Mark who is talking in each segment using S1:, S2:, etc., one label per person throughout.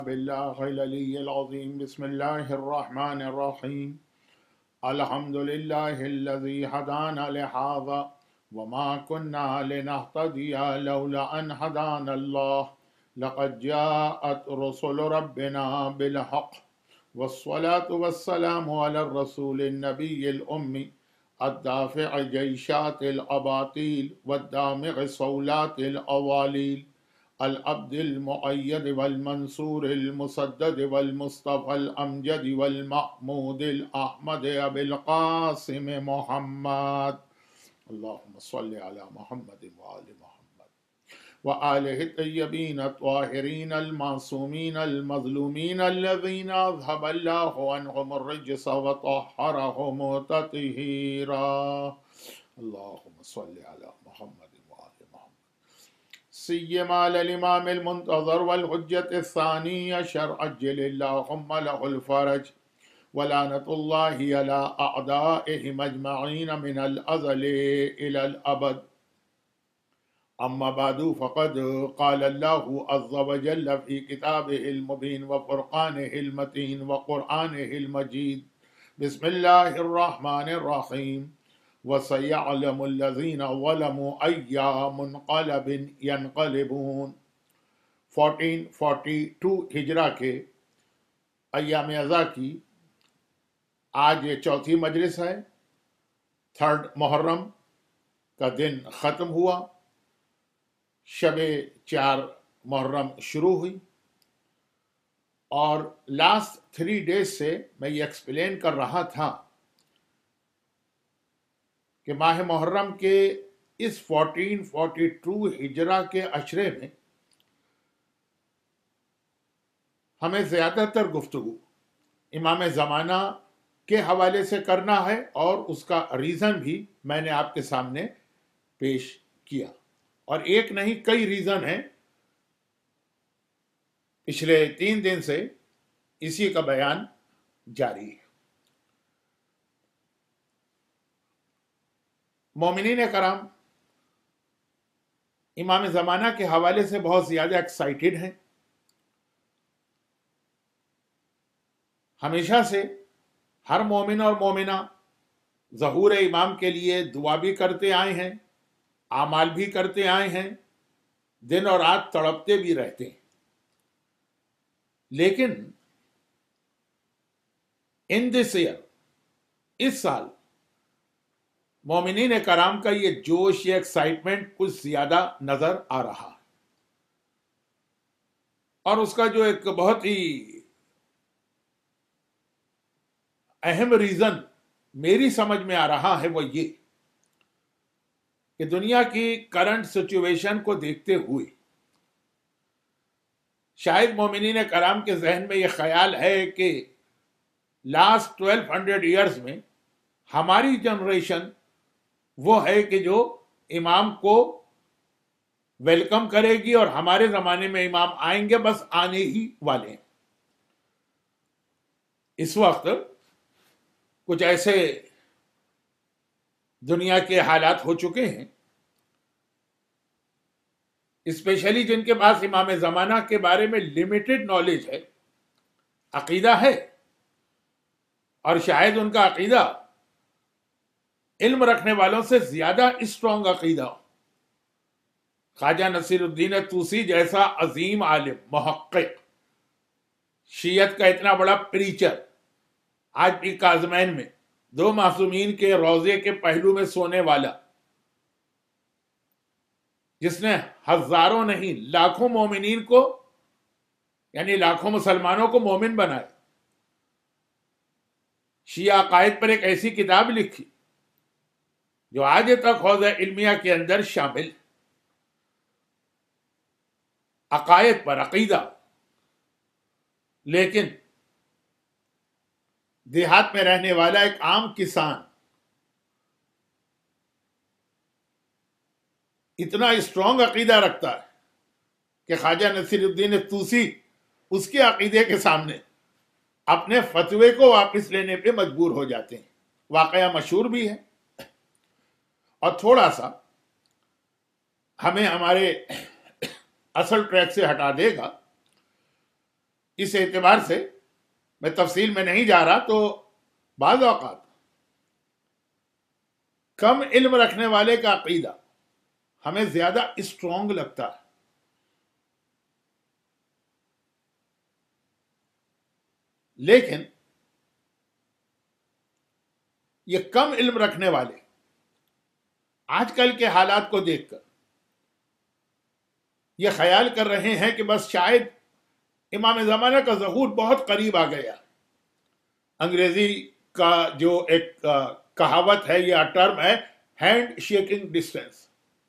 S1: بالله العلي العظيم بسم الله الرحمن الرحيم الحمد لله الذي هدانا لهذا وما كنا لنهتدي لولا أن هدانا الله لقد جاءت رسل ربنا بالحق والصلاة والسلام على الرسول النبي الأمي الدافع جيشات الأباطيل والدامغ صولات الأواليل العبد المؤيد والمنصور المسدد والمصطفى الأمجد والمحمود الأحمد أبي القاسم محمد اللهم صل على محمد وآل محمد وآله الطيبين الطاهرين المعصومين المظلومين الذين أذهب الله عنهم الرجس وطهرهم تطهيرا اللهم صل على محمد سيما الإمام المنتظر والحجة الثانية شرع عجل اللهم له الفرج ولعنة الله على أعدائهم أجمعين من الأزل إلى الأبد أما بعد فقد قال الله عز وجل في كتابه المبين وفرقانه المتين وقرآنه المجيد بسم الله الرحمن الرحيم وَسَيَعْلَمُ الَّذِينَ ظَلَمُوا أَيَّ مُنْقَلَبٍ يَنْقَلِبُونَ 1442 ہجرہ کے ایام ازا کی آج یہ چوتھی مجلس ہے. 3 محرم کا دن ختم ہوا، شب 4 محرم شروع ہوئی، اور لاسٹ 3 days سے میں یہ ایکسپلین کر رہا تھا کہ ماہ محرم کے اس 1442 ہجرہ کے عشرے میں ہمیں زیادہ تر گفتگو امام زمانہ کے حوالے سے کرنا ہے، اور اس کا ریزن بھی میں نے آپ کے سامنے پیش کیا، اور ایک نہیں کئی ریزن ہیں. پچھلے 3 دن سے اسی کا بیان جاری ہے. مومنین کرام امام زمانہ کے حوالے سے بہت زیادہ ایکسائٹڈ ہیں. ہمیشہ سے ہر مومن اور مومنہ ظہور امام کے لیے دعا بھی کرتے آئے ہیں، اعمال بھی کرتے آئے ہیں، دن اور رات تڑپتے بھی رہتے ہیں. لیکن ان دس ایئر، اس سال مومنین کرام کا یہ جوش، یہ ایکسائٹمنٹ کچھ زیادہ نظر آ رہا ہے، اور اس کا جو ایک بہت ہی اہم ریزن میری سمجھ میں آ رہا ہے وہ یہ کہ دنیا کی کرنٹ سچویشن کو دیکھتے ہوئے شاید مومنین کرام کے ذہن میں یہ خیال ہے کہ لاسٹ 1200 ایئرز میں ہماری جنریشن وہ ہے کہ جو امام کو ویلکم کرے گی، اور ہمارے زمانے میں امام آئیں گے، بس آنے ہی والے ہیں. اس وقت کچھ ایسے دنیا کے حالات ہو چکے ہیں، اسپیشلی جن کے پاس امام زمانہ کے بارے میں لمیٹڈ نالج ہے، عقیدہ ہے، اور شاید ان کا عقیدہ علم رکھنے والوں سے زیادہ اسٹرانگ عقیدہ. خواجہ نصیر الدین طوسی جیسا عظیم عالم، محقق، شیعت کا اتنا بڑا پریچر، آج بھی کاظمین میں 2 معصومین کے روضے کے پہلو میں سونے والا، جس نے ہزاروں نہیں لاکھوں مومنین کو، یعنی لاکھوں مسلمانوں کو مومن بنائے، شیعہ عقائد پر ایک ایسی کتاب لکھی جو آج تک حوزہ علمیہ کے اندر شامل، عقائد پر، عقیدہ. لیکن دیہات میں رہنے والا ایک عام کسان اتنا اسٹرانگ عقیدہ رکھتا ہے کہ خواجہ نصیر الدین طوسی اس کے عقیدے کے سامنے اپنے فتوے کو واپس لینے پہ مجبور ہو جاتے ہیں. واقعہ مشہور بھی ہے، اور تھوڑا سا ہمیں ہمارے اصل ٹریک سے ہٹا دے گا. اس اعتبار سے میں تفصیل میں نہیں جا رہا، تو بعض اوقات کم علم رکھنے والے کا عقیدہ ہمیں زیادہ اسٹرانگ لگتا ہے، لیکن یہ کم علم رکھنے والے آج کل کے حالات کو دیکھ کر یہ خیال کر رہے ہیں کہ بس شاید امام زمانہ کا ظہور بہت قریب آ گیا۔ انگریزی کا جو ایک کہاوت ہے یا ٹرم ہے، ہینڈ شیکنگ ڈسٹینس،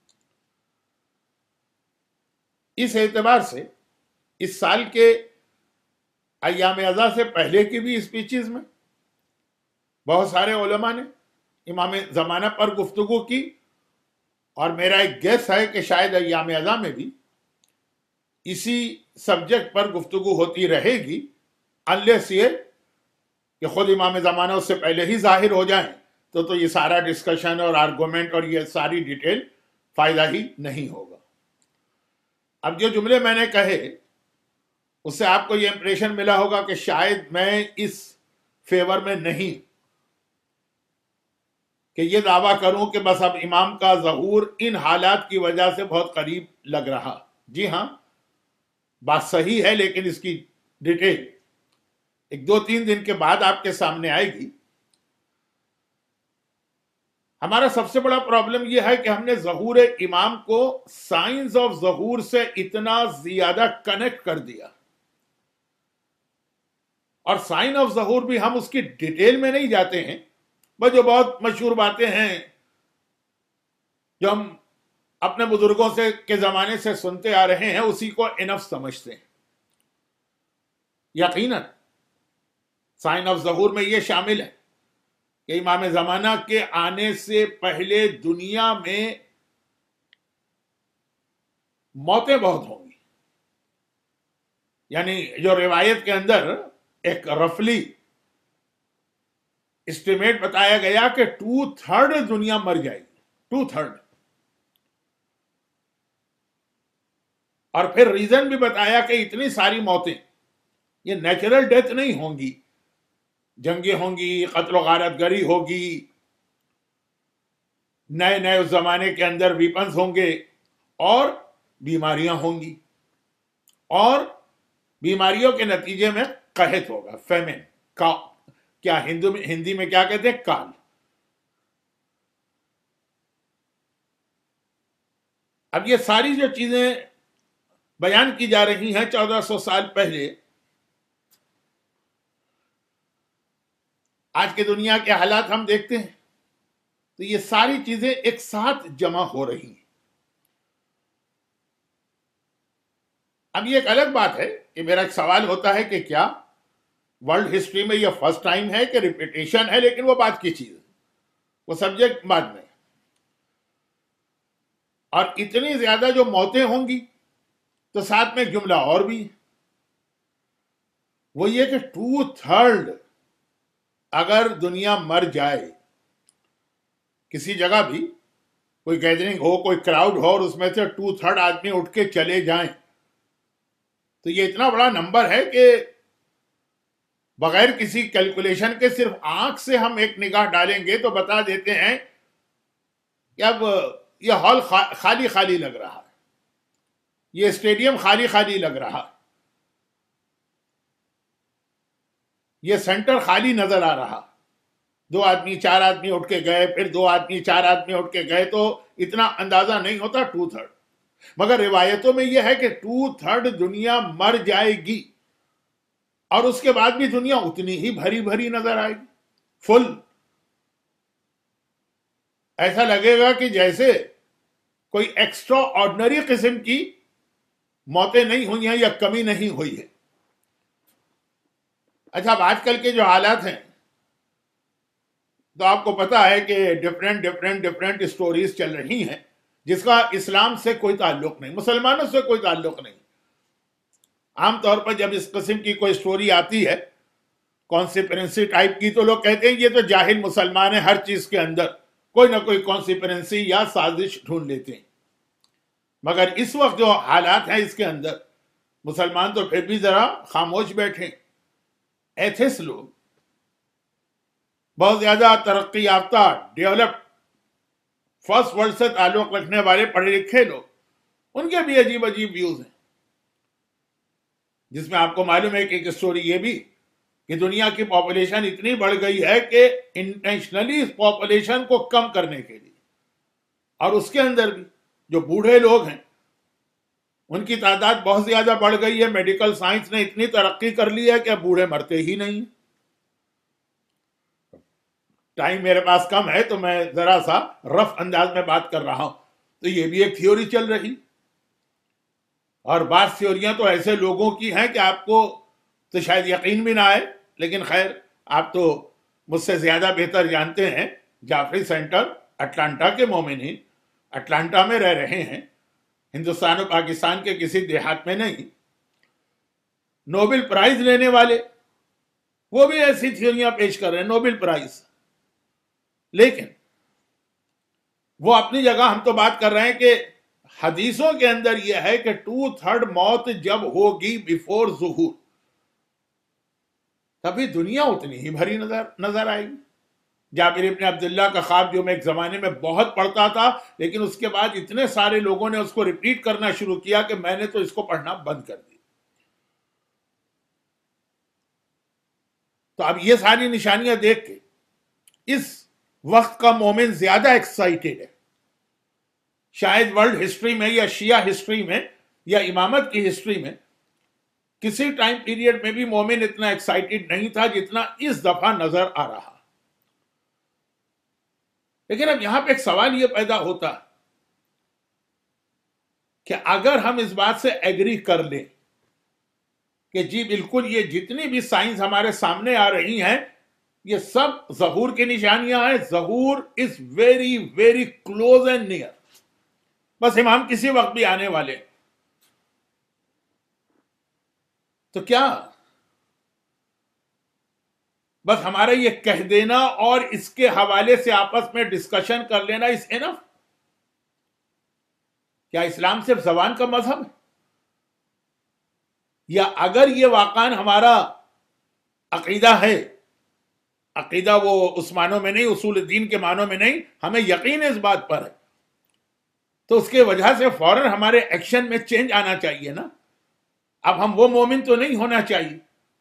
S1: اس اعتبار سے اس سال کے ایام ازا سے پہلے کی بھی اسپیچز میں بہت سارے علماء نے امام زمانہ پر گفتگو کی، اور میرا ایک گیس ہے کہ شاید ایام ازا میں بھی اسی سبجیکٹ پر گفتگو ہوتی رہے گی، انلیس یہ کہ خود امام زمانہ اس سے پہلے ہی ظاہر ہو جائیں، تو یہ سارا ڈسکشن اور آرگومنٹ اور یہ ساری ڈیٹیل فائدہ ہی نہیں ہوگا۔ اب جو جملے میں نے کہے اس سے آپ کو یہ امپریشن ملا ہوگا کہ شاید میں اس فیور میں نہیں کہ یہ دعویٰ کروں کہ بس اب امام کا ظہور ان حالات کی وجہ سے بہت قریب لگ رہا۔ جی ہاں، بات صحیح ہے، لیکن اس کی ڈیٹیل ایک دو تین دن کے بعد آپ کے سامنے آئے گی۔ ہمارا سب سے بڑا پرابلم یہ ہے کہ ہم نے ظہور امام کو سائنس آف ظہور سے اتنا زیادہ کنیکٹ کر دیا، اور سائن آف ظہور بھی ہم اس کی ڈیٹیل میں نہیں جاتے ہیں، بس جو بہت مشہور باتیں ہیں جو ہم اپنے بزرگوں سے کے زمانے سے سنتے آ رہے ہیں اسی کو انف سمجھتے ہیں۔ یقیناً سائن آف ظہور میں یہ شامل ہے کہ امام زمانہ کے آنے سے پہلے دنیا میں موتیں بہت ہوں گی، یعنی جو روایت کے اندر ایک رفلی اسٹیمیٹ بتایا گیا کہ 2/3 دنیا مر جائے گی، 2/3، اور پھر ریزن بھی بتایا کہ اتنی ساری موتیں یہ نیچرل ڈیتھ نہیں ہوں گی، جنگیں ہوں گی، قتل و غارت گری ہوگی، نئے نئے اس زمانے کے اندر ویپنز ہوں گے، اور بیماریاں ہوں گی، اور بیماریوں کے نتیجے میں قحط ہوگا، فیمن کا کیا ہندی میں کیا کہتے ہیں، کال۔ اب یہ ساری جو چیزیں بیان کی جا رہی ہیں 1400 سال پہلے، آج کے دنیا کے حالات ہم دیکھتے ہیں تو یہ ساری چیزیں ایک ساتھ جمع ہو رہی ہیں۔ اب یہ ایک الگ بات ہے کہ میرا ایک سوال ہوتا ہے کہ کیا ورلڈ ہسٹری میں یہ فرسٹ ٹائم ہے کہ ریپیٹیشن ہے، لیکن وہ بات کی چیز ہے، وہ سبجیکٹ بعد میں۔ اور اتنی زیادہ جو موتیں ہوں گی تو ساتھ میں ایک جملہ اور بھی، وہ یہ کہ 2/3 اگر دنیا مر جائے، کسی جگہ بھی کوئی گیدرنگ ہو، کوئی کراؤڈ ہو، اور اس میں سے 2/3 آدمی اٹھ کے چلے جائیں، تو یہ اتنا بڑا نمبر ہے کہ بغیر کسی کیلکولیشن کے صرف آنکھ سے ہم ایک نگاہ ڈالیں گے تو بتا دیتے ہیں کہ اب یہ ہال خالی خالی لگ رہا ہے، یہ اسٹیڈیم خالی خالی لگ رہا ہے، یہ سینٹر خالی نظر آ رہا۔ 2 آدمی 4 آدمی اٹھ کے گئے، پھر 2 آدمی 4 آدمی اٹھ کے گئے، تو اتنا اندازہ نہیں ہوتا 2/3۔ مگر روایتوں میں یہ ہے کہ 2/3 دنیا مر جائے گی، اور اس کے بعد بھی دنیا اتنی ہی بھری بھری نظر آئے گی، فل۔ ایسا لگے گا کہ جیسے کوئی ایکسٹرا آرڈنری قسم کی موتیں نہیں ہوئی ہیں یا کمی نہیں ہوئی ہے۔ اچھا، اب آج کل کے جو حالات ہیں تو آپ کو پتا ہے کہ ڈفرینٹ اسٹوریز چل رہی ہیں جس کا اسلام سے کوئی تعلق نہیں، مسلمانوں سے کوئی تعلق نہیں۔ عام طور پر جب اس قسم کی کوئی سٹوری آتی ہے کانسپیرنسی ٹائپ کی، تو لوگ کہتے ہیں یہ تو جاہل مسلمان ہیں، ہر چیز کے اندر کوئی نہ کوئی کانسپیرنسی یا سازش ڈھونڈ لیتے ہیں۔ مگر اس وقت جو حالات ہیں اس کے اندر مسلمان تو پھر بھی ذرا خاموش بیٹھے. ایتھس لوگ، بہت زیادہ ترقی یافتہ ڈیولپ فرسٹ ورلڈ سے تعلق رکھنے والے پڑھے لکھے لوگ، ان کے بھی عجیب عجیب ویوز ہیں. جس میں آپ کو معلوم ہے کہ ایک اسٹوری یہ بھی کہ دنیا کی پاپولیشن اتنی بڑھ گئی ہے کہ انٹینشنلی اس پاپولیشن کو کم کرنے کے لیے، اور اس کے اندر بھی جو بوڑھے لوگ ہیں ان کی تعداد بہت زیادہ بڑھ گئی ہے. میڈیکل سائنس نے اتنی ترقی کر لی ہے کہ بوڑھے مرتے ہی نہیں. ٹائم میرے پاس کم ہے تو میں ذرا سا رف انداز میں بات کر رہا ہوں. تو یہ بھی ایک تھیوری چل رہی، اور بعض تھیوریاں تو ایسے لوگوں کی ہیں کہ آپ کو تو شاید یقین بھی نہ آئے، لیکن خیر آپ تو مجھ سے زیادہ بہتر جانتے ہیں. جعفری سینٹر اٹلانٹا کے مومنین اٹلانٹا میں رہ رہے ہیں، ہندوستان و پاکستان کے کسی دیہات میں نہیں. نوبل پرائز لینے والے وہ بھی ایسی تھیوریاں پیش کر رہے ہیں، نوبل پرائز. لیکن وہ اپنی جگہ، ہم تو بات کر رہے ہیں کہ حدیثوں کے اندر یہ ہے کہ 2/3 موت جب ہوگی بیفور ظہور، تبھی دنیا اتنی ہی بھری نظر آئے گی. جابر ابن عبداللہ کا خواب جو میں ایک زمانے میں بہت پڑھتا تھا، لیکن اس کے بعد اتنے سارے لوگوں نے اس کو ریپیٹ کرنا شروع کیا کہ میں نے تو اس کو پڑھنا بند کر دیا. تو اب یہ ساری نشانیاں دیکھ کے اس وقت کا مومن زیادہ ایکسائٹیڈ ہے. شاید ورلڈ ہسٹری میں یا شیعہ ہسٹری میں یا امامت کی ہسٹری میں کسی ٹائم پیریڈ میں بھی مومن اتنا ایکسائٹیڈ نہیں تھا جتنا اس دفعہ نظر آ رہا. لیکن اب یہاں پہ ایک سوال یہ پیدا ہوتا کہ اگر ہم اس بات سے ایگری کر لیں کہ جی بالکل یہ جتنی بھی سائنس ہمارے سامنے آ رہی ہیں یہ سب ظہور کی نشانیاں ہیں، ظہور is very very close and near, بس امام کسی وقت بھی آنے والے، تو کیا بس ہمارا یہ کہہ دینا اور اس کے حوالے سے آپس میں ڈسکشن کر لینا از انف؟ کیا اسلام صرف زبان کا مذہب ہے؟ یا اگر یہ واقعاً ہمارا عقیدہ ہے، عقیدہ وہ اس معنوں میں نہیں، اصول دین کے معنوں میں نہیں، ہمیں یقین اس بات پر ہے، تو اس کے وجہ سے فوراً ہمارے ایکشن میں چینج آنا چاہیے نا. اب ہم وہ مومن تو نہیں ہونا چاہیے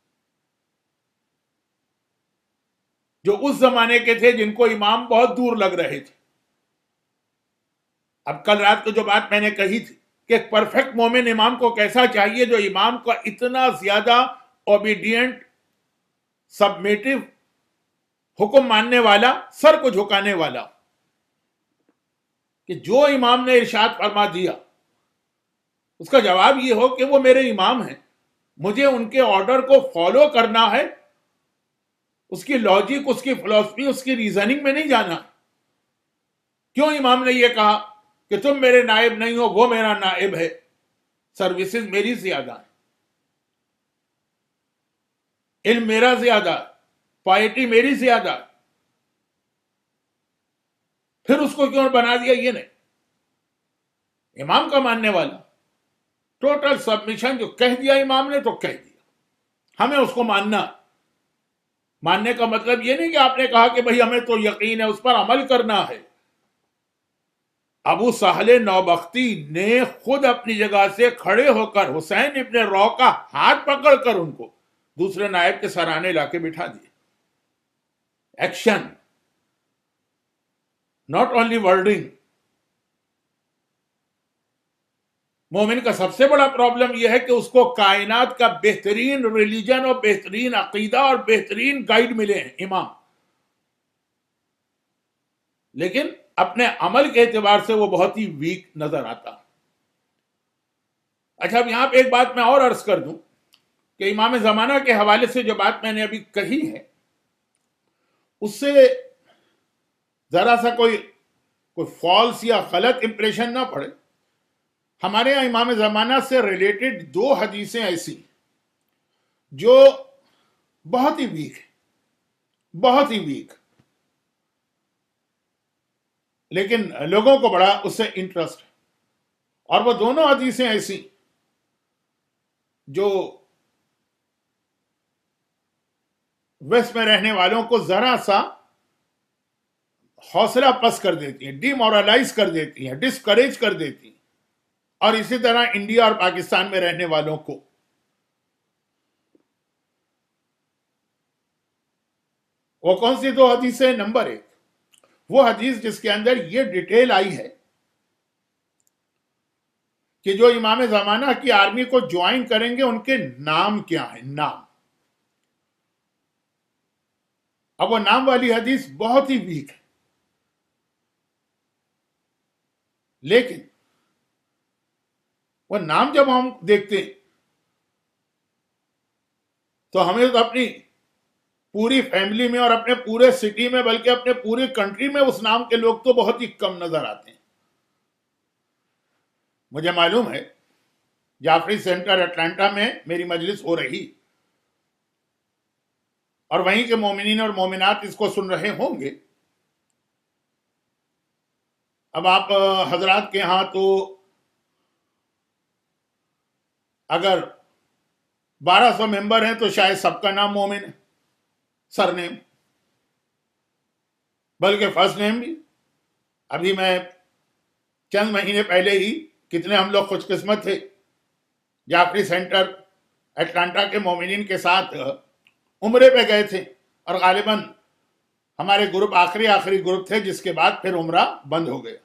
S1: جو اس زمانے کے تھے جن کو امام بہت دور لگ رہے تھے. اب کل رات کو جو بات میں نے کہی تھی کہ ایک پرفیکٹ مومن امام کو کیسا چاہیے، جو امام کا اتنا زیادہ اوبیڈینٹ، سبمیٹو، حکم ماننے والا، سر کو جھکانے والا، کہ جو امام نے ارشاد فرما دیا اس کا جواب یہ ہو کہ وہ میرے امام ہیں، مجھے ان کے آرڈر کو فالو کرنا ہے، اس کی لاجک، اس کی فلسفی، اس کی ریزننگ میں نہیں جانا. کیوں امام نے یہ کہا کہ تم میرے نائب نہیں ہو، وہ میرا نائب ہے، سروسز میری زیادہ ہے، علم میرا زیادہ، پائٹی میری زیادہ، پھر اس کو کیوں بنا دیا؟ یہ نہیں، امام کا ماننے والا، ٹوٹل سبمیشن، جو کہہ دیا امام نے تو کہہ دیا، ہمیں اس کو ماننا. ماننے کا مطلب یہ نہیں کہ آپ نے کہا کہ بھئی ہمیں تو یقین ہے، اس پر عمل کرنا ہے. ابو سہل نوبختی نے خود اپنی جگہ سے کھڑے ہو کر حسین ابن رو کا ہاتھ پکڑ کر ان کو دوسرے نائب کے سرانے لا کے بٹھا دیے. Action, not only wording. مومن کا سب سے بڑا پرابلم یہ ہے کہ اس کو کائنات کا بہترین ریلیجن اور بہترین عقیدہ اور بہترین گائیڈ ملے ہیں، امام، لیکن اپنے عمل کے اعتبار سے وہ بہت ہی ویک نظر آتا. اچھا، اب یہاں پہ ایک بات میں اور عرض کر دوں کہ امام زمانہ کے حوالے سے جو بات میں نے ابھی کہی ہے اس سے ذرا سا کوئی فالس یا غلط امپریشن نہ پڑے. ہمارے یہاں امام زمانہ سے ریلیٹڈ 2 حدیثیں ایسی جو بہت ہی ویک ہے، بہت ہی ویک، لیکن لوگوں کو بڑا اس سے انٹرسٹ ہے. اور وہ دونوں حدیثیں ایسی جو ویسٹ میں رہنے والوں کو ذرا سا حوصلہ پس کر دیتی ہیں، ڈی مورلائز کر دیتی ہیں، ڈسکریج کر دیتی ہیں، اور اسی طرح انڈیا اور پاکستان میں رہنے والوں کو. وہ کون سی دو حدیثیں؟ نمبر 1 وہ حدیث جس کے اندر یہ ڈیٹیل آئی ہے کہ جو امام زمانہ کی آرمی کو جوائن کریں گے ان کے نام کیا ہیں. نام. اب وہ نام والی حدیث بہت ہی ویک ہے، لیکن وہ نام جب ہم دیکھتے ہیں تو ہمیں تو اپنی پوری فیملی میں اور اپنے پورے سٹی میں بلکہ اپنے پوری کنٹری میں اس نام کے لوگ تو بہت ہی کم نظر آتے ہیں. مجھے معلوم ہے جعفری سینٹر اٹلانٹا میں میری مجلس ہو رہی اور وہیں کے مومنین اور مومنات اس کو سن رہے ہوں گے. اب آپ حضرات کے ہاں تو اگر 1200 ممبر ہیں تو شاید سب کا نام مومن ہے، سر نیم بلکہ فرسٹ نیم بھی. ابھی میں چند مہینے پہلے ہی کتنے ہم لوگ خوش قسمت تھے، جعفری سینٹر اٹلانٹا کے مومنین کے ساتھ عمرے پہ گئے تھے، اور غالباً ہمارے گروپ آخری گروپ تھے جس کے بعد پھر عمرہ بند ہو گیا.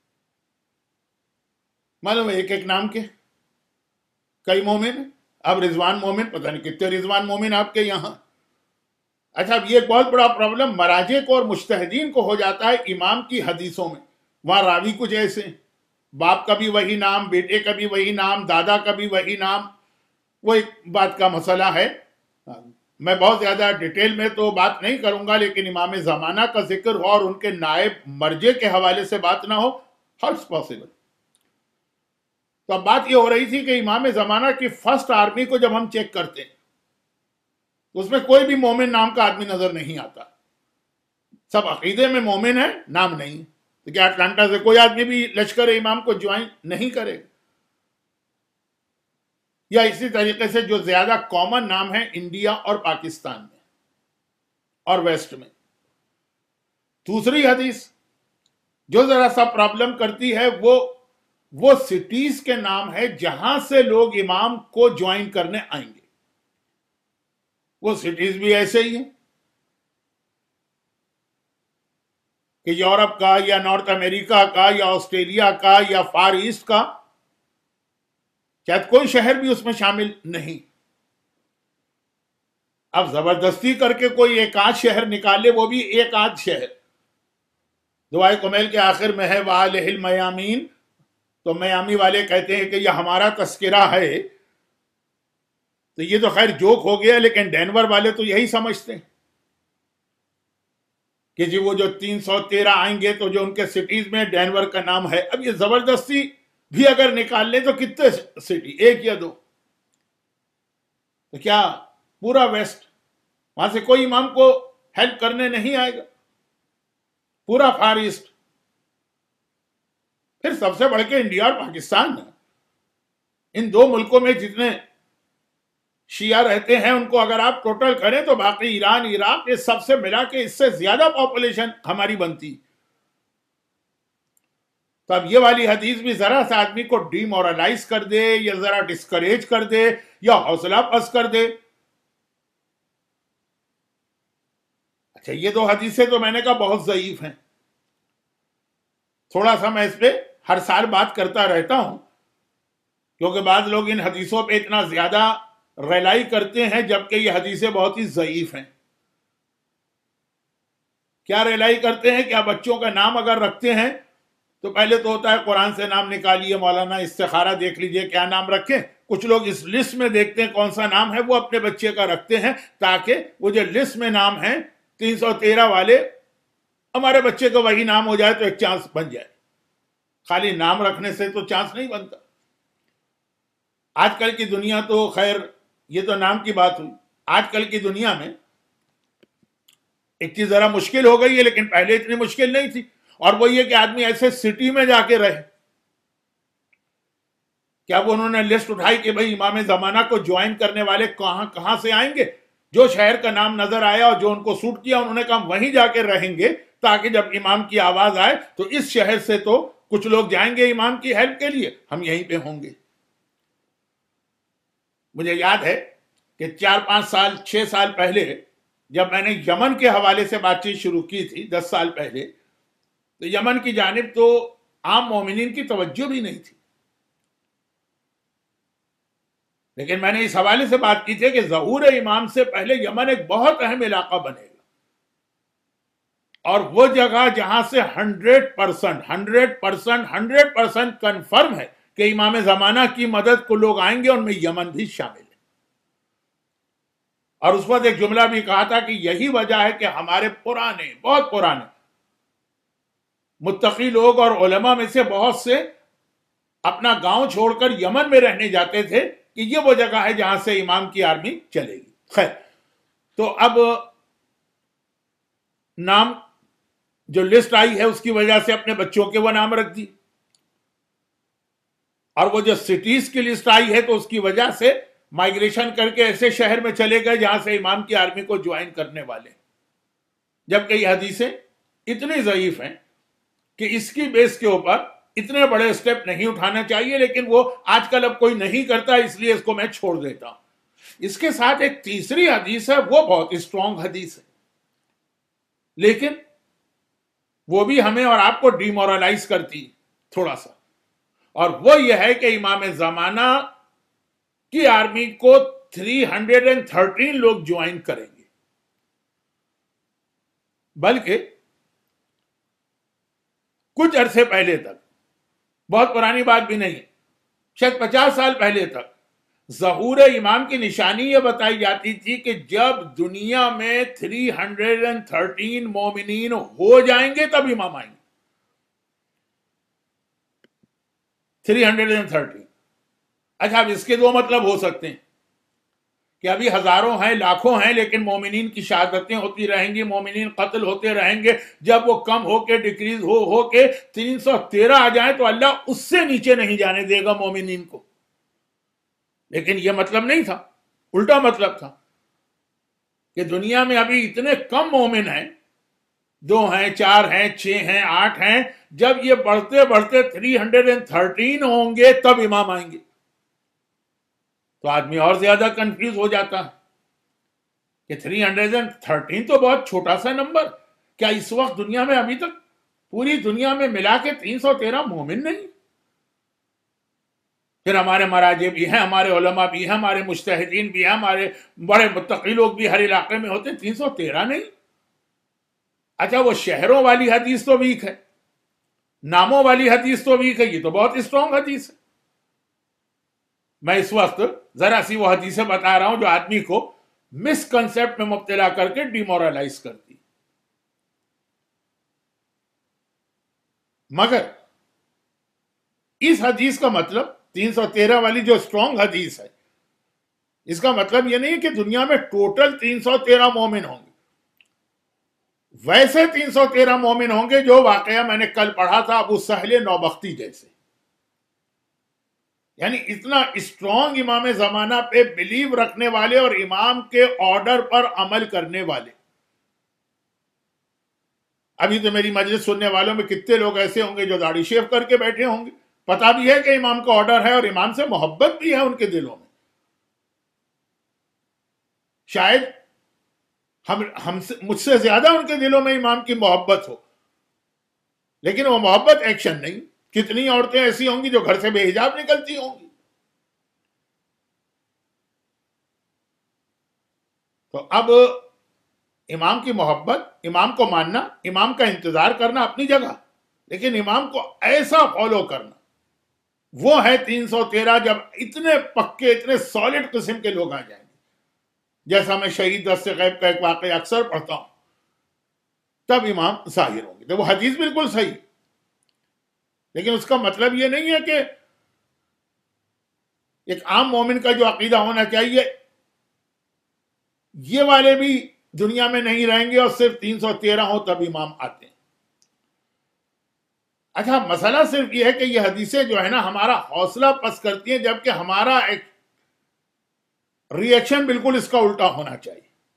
S1: معلوم ہے ایک نام کے کئی مومن. اب رضوان مومن، پتہ نہیں کتنے رضوان مومن آپ کے یہاں. اچھا، اب یہ ایک بہت بڑا پرابلم مراجع کو اور مجتہدین کو ہو جاتا ہے امام کی حدیثوں میں. وہاں راوی کچھ ایسے، باپ کا بھی وہی نام، بیٹے کا بھی وہی نام، دادا کا بھی وہی نام. وہ ایک بات کا مسئلہ ہے. میں بہت زیادہ ڈیٹیل میں تو بات نہیں کروں گا، لیکن امام زمانہ کا ذکر ہو اور ان کے نائب مرجع کے حوالے سے بات نہ ہو، ہاؤ اٹس پاسبل. تو اب بات یہ ہو رہی تھی کہ امام زمانہ کی فرسٹ آرمی کو جب ہم چیک کرتے ہیں تو اس میں کوئی بھی مومن نام کا آدمی نظر نہیں آتا. سب عقیدے میں مومن ہے، نام نہیں. تو کیا اٹلانٹا سے کوئی آدمی بھی لشکر امام کو جوائن نہیں کرے؟ یا اسی طریقے سے جو زیادہ کامن نام ہے انڈیا اور پاکستان میں اور ویسٹ میں. دوسری حدیث جو ذرا سا پرابلم کرتی ہے وہ سٹیز کے نام ہے جہاں سے لوگ امام کو جوائن کرنے آئیں گے. وہ سٹیز بھی ایسے ہی ہیں کہ یورپ کا یا نارتھ امریکہ کا یا آسٹریلیا کا یا فار ایسٹ کا شاید کوئی شہر بھی اس میں شامل نہیں. اب زبردستی کر کے کوئی ایک آدھ شہر نکالے، وہ بھی ایک آدھ شہر. دعائے کمیل کے آخر میں ہے وَعَلَيْهِ الْمَيَامِينَ، تو میامی والے کہتے ہیں کہ یہ ہمارا تذکرہ ہے. تو یہ تو خیر جوک ہو گیا، لیکن ڈینور والے تو یہی سمجھتے ہیں کہ جی وہ جو 313 آئیں گے تو جو ان کے سٹیز میں ڈینور کا نام ہے. اب یہ زبردستی بھی اگر نکال لیں تو کتنے سٹی؟ ایک یا دو؟ تو کیا پورا ویسٹ وہاں سے کوئی امام کو ہیلپ کرنے نہیں آئے گا؟ پورا فار ایسٹ، پھر سب سے بڑھ کے انڈیا اور پاکستان، ان دو ملکوں میں جتنے شیعہ رہتے ہیں ان کو اگر آپ ٹوٹل کریں تو باقی ایران، عراق، یہ سب سے ملا کے اس سے زیادہ پاپولیشن ہماری بنتی. تو اب یہ والی حدیث بھی ذرا سا آدمی کو ڈی مورلائز کر دے یا ذرا ڈسکریج کر دے یا حوصلہ پس کر دے. اچھا، یہ دو حدیثیں تو میں نے کہا بہت ضعیف ہیں. تھوڑا سا میں اس پہ ہر سال بات کرتا رہتا ہوں کیونکہ بعض لوگ ان حدیثوں پہ اتنا زیادہ ریلائی کرتے ہیں جبکہ یہ حدیثیں بہت ہی ضعیف ہیں. کیا ریلائی کرتے ہیں؟ کیا بچوں کا نام اگر رکھتے ہیں تو پہلے تو ہوتا ہے قرآن سے نام نکالیے، مولانا استخارہ دیکھ لیجئے کیا نام رکھیں. کچھ لوگ اس لسٹ میں دیکھتے ہیں کون سا نام ہے، وہ اپنے بچے کا رکھتے ہیں تاکہ وہ جو لسٹ میں نام ہیں 313 والے، ہمارے بچے کا وہی نام ہو جائے تو ایک چانس بن جائے. خالی نام رکھنے سے تو چانس نہیں بنتا. آج کل کی دنیا تو خیر یہ تو نام کی بات ہوئی. آج کل کی دنیا میں ایک چیز ذرا مشکل ہو گئی ہے لیکن پہلے اتنی مشکل نہیں تھی، اور وہ یہ کہ آدمی ایسے سٹی میں جا کے رہے کیا وہ انہوں نے لسٹ اٹھائی کہ بھئی امام زمانہ کو جوائن کرنے والے کہاں کہاں سے آئیں گے؟ جو شہر کا نام نظر آیا اور جو ان کو سوٹ کیا انہوں نے کہا وہیں جا کے رہیں گے، تاکہ جب امام کی آواز آئے تو اس شہر سے تو کچھ لوگ جائیں گے امام کی ہیلپ کے لیے، ہم یہیں پہ ہوں گے۔ مجھے یاد ہے کہ 4-5 سال 6 سال پہلے جب میں نے یمن کے حوالے سے بات چیت شروع کی تھی، 10 سال پہلے، تو یمن کی جانب تو عام مومنین کی توجہ بھی نہیں تھی، لیکن میں نے اس حوالے سے بات کی تھی کہ ظہور امام سے پہلے یمن ایک بہت اہم علاقہ بنے گا، اور وہ جگہ جہاں سے 100% کنفرم ہے کہ امام زمانہ کی مدد کو لوگ آئیں گے، ان میں یمن بھی شامل ہے۔ اور اس وقت ایک جملہ بھی کہا تھا کہ یہی وجہ ہے کہ ہمارے پرانے، بہت پرانے متقی لوگ اور علماء میں سے بہت سے اپنا گاؤں چھوڑ کر یمن میں رہنے جاتے تھے کہ یہ وہ جگہ ہے جہاں سے امام کی آرمی چلے گی۔ خیر، تو اب نام جو لسٹ آئی ہے اس کی وجہ سے اپنے بچوں کے وہ نام رکھ دی، اور وہ جو سٹیز کی لسٹ آئی ہے تو اس کی وجہ سے مائگریشن کر کے ایسے شہر میں چلے گئے جہاں سے امام کی آرمی کو جوائن کرنے والے، جبکہ یہ حدیثیں اتنی ضعیف ہیں کہ اس کی بیس کے اوپر اتنے بڑے سٹیپ نہیں اٹھانا چاہیے، لیکن وہ آج کل اب کوئی نہیں کرتا، اس لیے اس کو میں چھوڑ دیتا ہوں۔ اس کے ساتھ ایک تیسری حدیث ہے، وہ بہت اسٹرانگ حدیث ہے، لیکن وہ بھی ہمیں اور آپ کو ڈیمورلائز کرتی تھوڑا سا، اور وہ یہ ہے کہ امام زمانہ کی آرمی کو 313 لوگ جوائن کریں گے، بلکہ کچھ عرصے پہلے تک، بہت پرانی بات بھی نہیں، شاید 50 سال پہلے تک ظہور امام کی نشانی یہ بتائی جاتی تھی کہ جب دنیا میں 313 مومنین ہو جائیں گے تب امام آئیں گے۔ 313۔ اچھا، اب اس کے دو مطلب ہو سکتے ہیں کہ ابھی ہزاروں ہیں، لاکھوں ہیں، لیکن مومنین کی شہادتیں ہوتی رہیں گی، مومنین قتل ہوتے رہیں گے، جب وہ کم ہو کے ڈیکریز ہو کے 313 آ جائیں تو اللہ اس سے نیچے نہیں جانے دے گا مومنین کو۔ لیکن یہ مطلب نہیں تھا، الٹا مطلب تھا کہ دنیا میں ابھی اتنے کم مومن ہیں، 2 ہیں، 4 ہیں، 6 ہیں، 8 ہیں، جب یہ بڑھتے بڑھتے 313 ہوں گے تب امام آئیں گے۔ تو آدمی اور زیادہ کنفیوز ہو جاتا ہے کہ 313 تو بہت چھوٹا سا نمبر، کیا اس وقت دنیا میں ابھی تک پوری دنیا میں ملا کے 313 مومن نہیں؟ پھر ہمارے مراجع بھی ہیں، ہمارے علماء بھی ہیں، ہمارے مجتہدین بھی ہیں، ہمارے بڑے متقی لوگ بھی ہر علاقے میں ہوتے، 313 نہیں؟ اچھا، وہ شہروں والی حدیث تو ویک ہے، ناموں والی حدیث تو ویک ہے، یہ تو بہت اسٹرانگ حدیث ہے۔ میں اس وقت ذرا سی وہ حدیثیں بتا رہا ہوں جو آدمی کو مس کنسپٹ میں مبتلا کر کے ڈیمورلائز کرتی۔ مگر اس حدیث کا مطلب 313 والی جو اسٹرانگ حدیث ہے، اس کا مطلب یہ نہیں کہ دنیا میں ٹوٹل 313 مومن ہوں گے، ویسے 313 مومن ہوں گے جو واقعہ میں نے کل پڑھا تھا ابو سہل نوبختی جیسے، یعنی اتنا اسٹرانگ امام زمانہ پہ بلیو رکھنے والے اور امام کے آرڈر پر عمل کرنے والے۔ ابھی تو میری مجلس سننے والوں میں کتنے لوگ ایسے ہوں گے جو داڑھی شیو کر کے بیٹھے ہوں گے، پتا بھی ہے کہ امام کا آرڈر ہے اور امام سے محبت بھی ہے ان کے دلوں میں، شاید مجھ سے زیادہ ان کے دلوں میں امام کی محبت ہو، لیکن وہ محبت ایکشن نہیں۔ کتنی عورتیں ایسی ہوں گی جو گھر سے بے حجاب نکلتی ہوں گی۔ تو اب امام کی محبت، امام کو ماننا، امام کا انتظار کرنا اپنی جگہ، لیکن امام کو ایسا فالو کرنا، وہ ہے 313، جب اتنے پکے، اتنے سالڈ قسم کے لوگ آ جائیں گے، جیسا میں شہید دست غیب کا ایک واقعہ اکثر پڑھتا ہوں، تب امام ظاہر ہوں گے۔ تو وہ حدیث بالکل صحیح، لیکن اس کا مطلب یہ نہیں ہے کہ ایک عام مومن کا جو عقیدہ ہونا چاہیے یہ والے بھی دنیا میں نہیں رہیں گے اور صرف 313 ہو تب امام آتے ہیں۔ اچھا مسئلہ صرف یہ ہے کہ یہ حدیثیں جو ہے نا ہمارا حوصلہ پست کرتی ہیں، جبکہ ہمارا ایک ریئیکشن بالکل اس کا الٹا ہونا چاہیے۔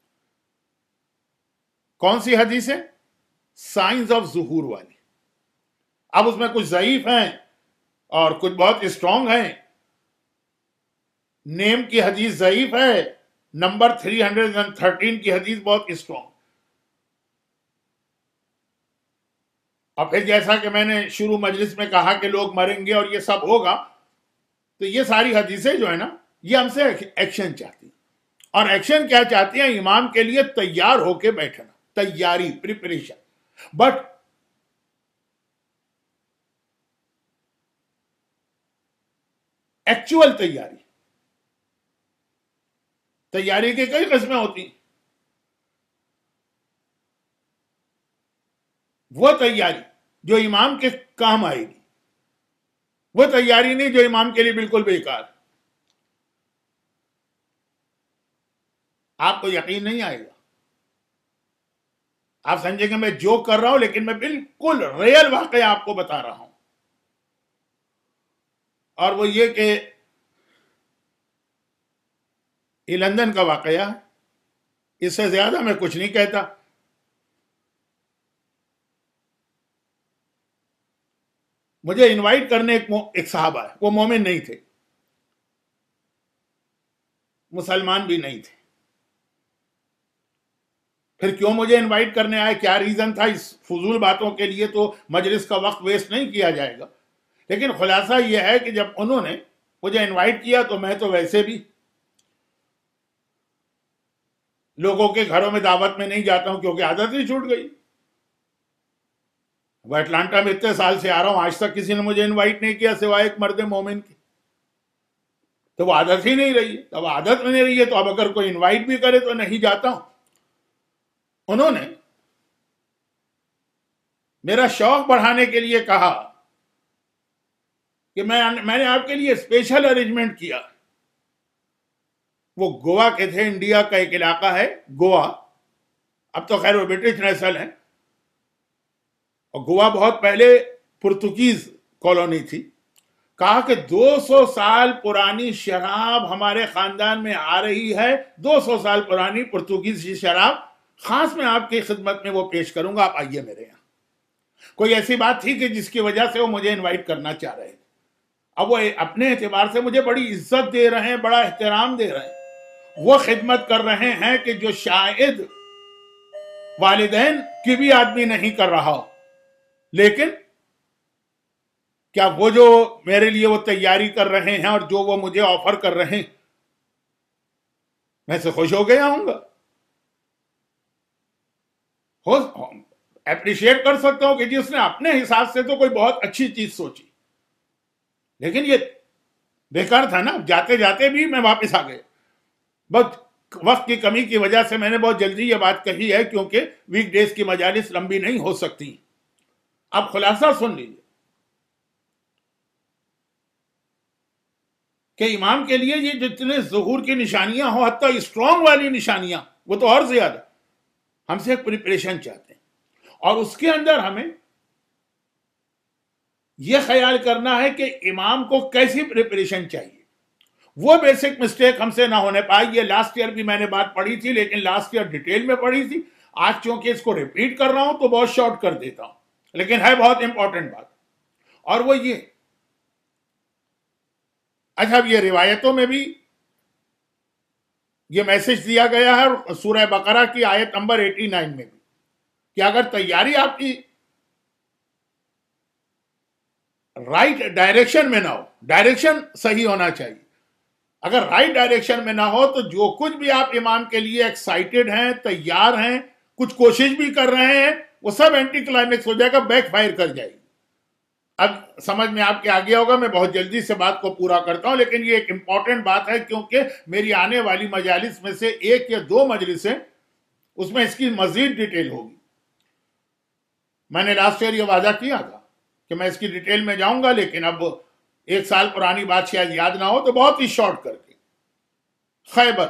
S1: کون سی حدیثیں؟ سائنز آف ظہور والی۔ اب اس میں کچھ ضعیف ہیں اور کچھ بہت اسٹرانگ ہیں۔ نیم کی حدیث ضعیف ہے، نمبر 313 کی حدیث بہت اسٹرانگ۔ اور پھر جیسا کہ میں نے شروع مجلس میں کہا کہ لوگ مریں گے اور یہ سب ہوگا، تو یہ ساری حدیثیں جو ہے نا یہ ہم سے ایکشن چاہتی ہیں۔ اور ایکشن کیا چاہتی ہیں؟ امام کے لیے تیار ہو کے بیٹھنا، تیاری، پریپریشن۔ بٹ ایکچوئل تیاری کی کئی قسمیں ہوتی ہیں۔ وہ تیاری جو امام کے کام آئے گی، وہ تیاری نہیں جو امام کے لیے بالکل بیکار۔ آپ کو یقین نہیں آئے گا، آپ سمجھیں گے میں جو کر رہا ہوں، لیکن میں بالکل ریئل واقعہ آپ کو بتا رہا ہوں۔ اور وہ یہ کہ یہ لندن کا واقعہ ہے، اس سے زیادہ میں کچھ نہیں کہتا۔ مجھے انوائٹ کرنے ایک صحابہ ہے، وہ مومن نہیں تھے، مسلمان بھی نہیں تھے۔ پھر کیوں مجھے انوائٹ کرنے آئے، کیا ریزن تھا، اس فضول باتوں کے لیے تو مجلس کا وقت ویسٹ نہیں کیا جائے گا۔ لیکن خلاصہ یہ ہے کہ جب انہوں نے مجھے انوائٹ کیا تو میں تو ویسے بھی لوگوں کے گھروں میں دعوت میں نہیں جاتا ہوں، کیونکہ عادت ہی چھوٹ گئی۔ وہ اٹلانٹا میں اتنے سال سے آ رہا ہوں، آج تک کسی نے مجھے انوائٹ نہیں کیا سوائے ایک مرد مومن کی۔ تو وہ عادت ہی نہیں رہی، اب عادت میں نہیں رہی ہے تو اب اگر کوئی انوائٹ بھی کرے تو نہیں جاتا ہوں۔ انہوں نے میرا شوق بڑھانے کے لیے کہا کہ میں نے آپ کے لیے اسپیشل ارینجمنٹ کیا۔ وہ گوا کے تھے، انڈیا کا ایک علاقہ ہے گوا، اب تو خیر وہ برٹش نیشنل ہے، اور گوا بہت پہلے پرتگیز کالونی تھی۔ کہا کہ 200 سال پرانی شراب ہمارے خاندان میں آ رہی ہے، 200 سال پرانی پرتگیز شراب، خاص میں آپ کی خدمت میں وہ پیش کروں گا، آپ آئیے میرے یہاں۔ کوئی ایسی بات تھی کہ جس کی وجہ سے وہ مجھے انوائٹ کرنا چاہ رہے تھے۔ اب وہ اپنے اعتبار سے مجھے بڑی عزت دے رہے ہیں، بڑا احترام دے رہے ہیں، وہ خدمت کر رہے ہیں کہ جو شاید والدین کی بھی آدمی نہیں کر رہا ہو۔ لیکن کیا وہ جو میرے لیے وہ تیاری کر رہے ہیں اور جو وہ مجھے آفر کر رہے ہیں، میں سے خوش ہو گیا ہوں گا؟ اپریشیٹ کر سکتا ہوں کہ جس نے اپنے حساب سے تو کوئی بہت اچھی چیز سوچی، لیکن یہ بیکار تھا نا۔ جاتے جاتے بھی میں واپس آ گیا، بس وقت کی کمی کی وجہ سے میں نے بہت جلدی یہ بات کہی ہے، کیونکہ ویک ڈیز کی مجالس لمبی نہیں ہو سکتی۔ اب خلاصہ سن لیجیے کہ امام کے لیے یہ جتنے ظہور کی نشانیاں ہوں، حتیٰ اسٹرانگ والی نشانیاں، وہ تو اور زیادہ ہم سے ایک پریپریشن چاہتے ہیں، اور اس کے اندر ہمیں یہ خیال کرنا ہے کہ امام کو کیسی پریپریشن چاہیے۔ وہ بیسک مسٹیک ہم سے نہ ہونے پائی۔ یہ لاسٹ ایئر بھی میں نے بات پڑھی تھی، لیکن لاسٹ ایئر ڈیٹیل میں پڑھی تھی۔ آج چونکہ اس کو ریپیٹ کر رہا ہوں تو بہت شارٹ کر دیتا ہوں، لیکن ہے بہت امپورٹنٹ بات، اور وہ یہ۔ اچھا، اب یہ روایتوں میں بھی یہ میسج دیا گیا ہے، اور سورہ بقرہ کی آیت نمبر 89 میں بھی، کہ اگر تیاری آپ کی رائٹ ڈائریکشن میں نہ ہو، ڈائریکشن صحیح ہونا چاہیے، اگر رائٹ ڈائریکشن میں نہ ہو تو جو کچھ بھی آپ امام کے لیے ایکسائٹڈ ہیں، تیار ہیں، کچھ کوشش بھی کر رہے ہیں، وہ سب اینٹی کلائمیکس ہو جائے گا، بیک فائر کر جائے گی۔ اب سمجھ میں آپ کے آ گیا ہوگا، میں بہت جلدی سے بات کو پورا کرتا ہوں، لیکن یہ ایک امپورٹنٹ بات ہے، کیونکہ میری آنے والی مجالس میں سے ایک یا دو مجلسیں اس میں اس کی مزید ڈیٹیل ہوگی۔ میں نے لاسٹ ایئر یہ وعدہ کیا تھا کہ میں اس کی ڈیٹیل میں جاؤں گا، لیکن اب 1 سال پرانی بات شاید یاد نہ ہو تو بہت ہی شارٹ کر کے، خیبر،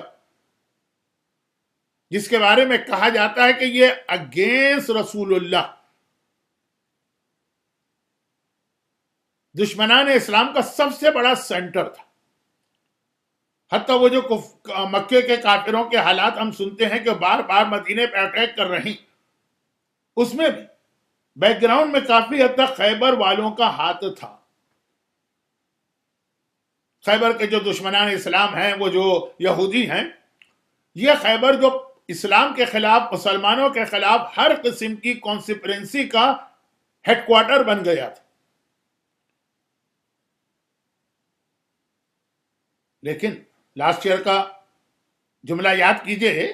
S1: جس کے بارے میں کہا جاتا ہے کہ یہ اگینسٹ رسول اللہ، दुश्मनान इस्लाम का सबसे बड़ा सेंटर था। हत्ता वो जो मक्के के काफिरों के हालात हम सुनते हैं कि बार बार मदीने पे अटैक कर रही, उसमें भी बैकग्राउंड में काफी हद तक खैबर वालों का हाथ था। खैबर के जो दुश्मनान इस्लाम हैं, वो जो यहूदी हैं, ये खैबर जो इस्लाम के खिलाफ, मुसलमानों के खिलाफ हर किस्म की कॉन्स्पिरेंसी का हेडक्वार्टर बन गया था। लेकिन लास्ट ईयर का जुमला याद कीजिए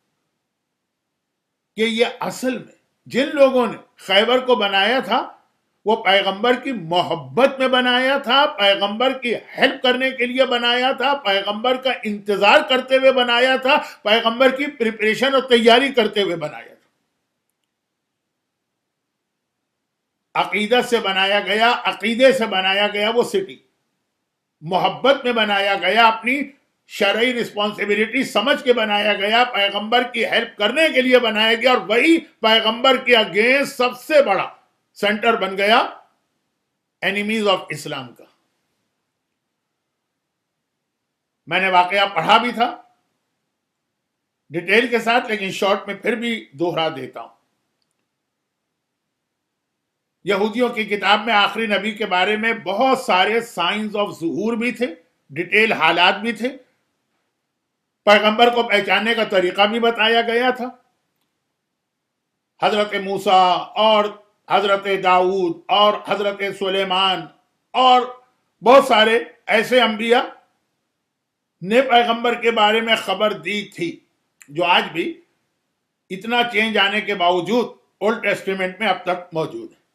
S1: कि ये असल में जिन लोगों ने खैबर को बनाया था, वो पैगंबर की मोहब्बत में बनाया था, पैगंबर की हेल्प करने के लिए बनाया था, पैगंबर का इंतजार करते हुए बनाया था, पैगंबर की प्रिपरेशन और तैयारी करते हुए बनाया था। अकीदत से बनाया गया, अकीदे से बनाया गया वो सिटी, मोहब्बत में बनाया गया, अपनी शरई रिस्पॉन्सिबिलिटी समझ के बनाया गया, पैगंबर की हेल्प करने के लिए बनाया गया, और वही पैगंबर के अगेंस्ट सबसे बड़ा सेंटर बन गया एनिमीज ऑफ इस्लाम का। मैंने वाकया पढ़ा भी था डिटेल के साथ, लेकिन शॉर्ट में फिर भी दोहरा देता हूं। यहूदियों की किताब में आखिरी नबी के बारे में बहुत सारे साइंस ऑफ ज़ुहूर भी थे, डिटेल हालात भी थे, पैगंबर को पहचानने का तरीका भी बताया गया था। हजरत मूसा और हजरत दाऊद और हजरत सुलेमान और बहुत सारे ऐसे अंबिया ने पैगंबर के बारे में खबर दी थी, जो आज भी इतना चेंज आने के बावजूद ओल्ड टेस्टामेंट में अब तक मौजूद है।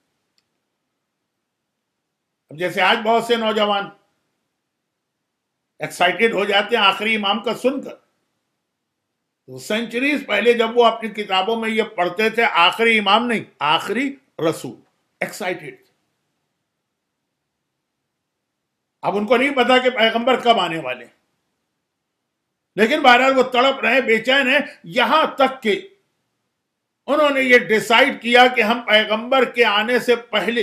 S1: अब जैसे आज बहुत से नौजवान एक्साइटेड हो जाते हैं आखिरी इमाम का सुनकर, तो सेंचुरीज पहले जब वो अपनी किताबों में ये पढ़ते थे, आखिरी इमाम नहीं, आखिरी रसूल, एक्साइटेड थे। अब उनको नहीं पता कि पैगंबर कब आने वाले, लेकिन बहरहाल वो तड़प रहे, बेचैन है, यहां तक कि उन्होंने ये डिसाइड किया कि हम पैगंबर के आने से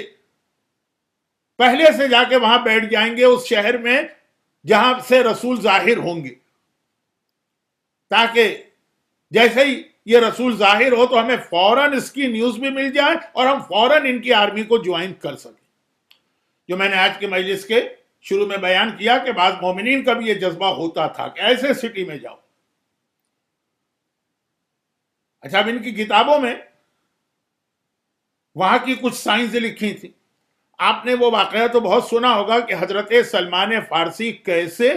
S1: पहले से जाके वहां बैठ जाएंगे उस शहर में जहां से रसूल जाहिर होंगे, ताकि जैसे ही ये रसूल जाहिर हो तो हमें फौरन इसकी न्यूज भी मिल जाए और हम फौरन इनकी आर्मी को ज्वाइन कर सकें। जो मैंने आज के मजलिस के शुरू में बयान किया कि बाद मोमिनीन का भी ये जज्बा होता था कि ऐसे सिटी में जाओ। अच्छा, अब इनकी किताबों में वहां की कुछ साइंस लिखी थी। आपने वो वाकया तो बहुत सुना होगा कि हजरत सलमान फारसी कैसे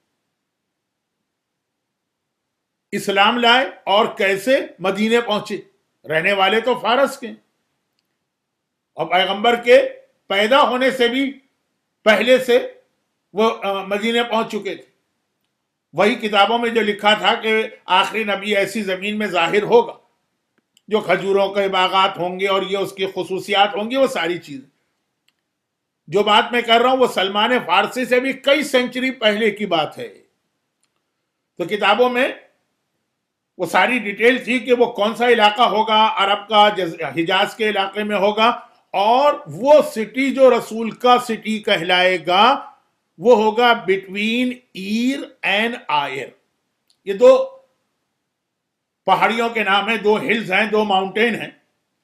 S1: इस्लाम लाए और कैसे मदीने पहुंचे। रहने वाले तो फारस के, और पैगंबर के पैदा होने से भी पहले से वो मदीने पहुंच चुके थे। वही किताबों में जो लिखा था कि आखिरी नबी ऐसी जमीन में जाहिर होगा जो खजूरों के बागात होंगे और ये उसकी खुसूसियात होंगी, वो सारी चीजें जो बात मैं कर रहा हूं वो सलमान फारसी से भी कई सेंचुरी पहले की बात है। तो किताबों में वो सारी डिटेल थी कि वो कौन सा इलाका होगा, अरब का हिजाज के इलाके में होगा, और वो सिटी जो रसूल का सिटी कहलाएगा वो होगा बिटवीन ईर एंड आयर। ये दो पहाड़ियों के नाम है, दो हिल्स हैं, दो माउंटेन हैं।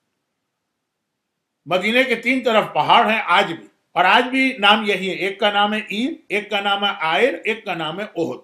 S1: मदीने के तीन तरफ पहाड़ हैं आज भी, और आज भी नाम यही है। एक का नाम है ईर, एक का नाम है आयर, एक का नाम है ओहद,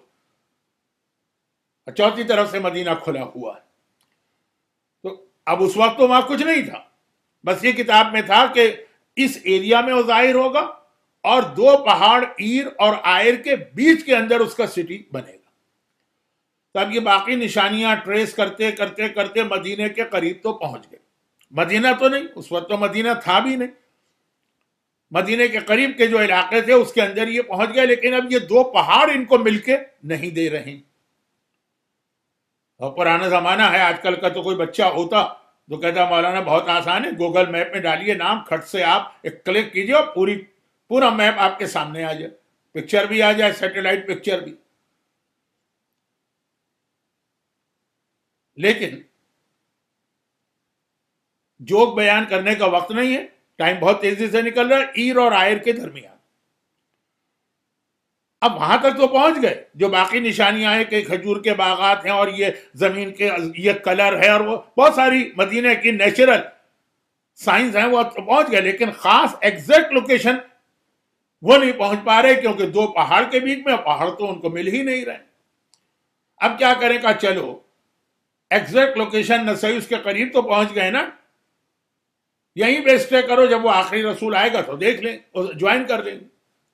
S1: चौथी तरफ से मदीना खुला हुआ है। तो अब उस वक्त तो वहां कुछ नहीं था, बस ये किताब में था कि इस एरिया में वो जाहिर होगा और दो पहाड़ ईर और आयर के बीच के अंदर उसका सिटी बनेगा। तब ये बाकी निशानियां ट्रेस करते करते करते मदीने के करीब तो पहुंच गए। मदीना तो नहीं, उस वक्त तो मदीना था भी नहीं, मदीने के करीब के जो इलाके थे उसके अंदर ये पहुंच गए। लेकिन अब ये दो पहाड़ इनको मिलके नहीं दे रहे। और पुराना जमाना है, आजकल का तो कोई बच्चा होता तो कहता मौलाना बहुत आसान है, गूगल मैप में डालिए नाम, खट से आप एक क्लिक कीजिए और पूरा मैप आपके सामने आ जाए, पिक्चर भी आ जाए, सैटेलाइट पिक्चर भी। लेकिन जोक बयान करने का वक्त नहीं है, टाइम बहुत तेजी से निकल रहा है। ईर और आयर के दरमियान اب وہاں تک تو پہنچ گئے، جو باقی نشانیاں ہیں کہ کھجور کے باغات ہیں اور یہ زمین کے یہ کلر ہے اور وہ بہت ساری مدینے کی نیچرل سائنس ہیں، وہ پہنچ گئے، لیکن خاص ایگزیکٹ لوکیشن وہ نہیں پہنچ پا رہے، کیونکہ دو پہاڑ کے بیچ میں، پہاڑ تو ان کو مل ہی نہیں رہے۔ اب کیا کریں؟ کہا چلو ایگزیکٹ لوکیشن نہ صحیح، اس کے قریب تو پہنچ گئے نا، یہیں پہ اسٹے کرو، جب وہ آخری رسول آئے گا تو دیکھ لیں، جوائن کر لیں۔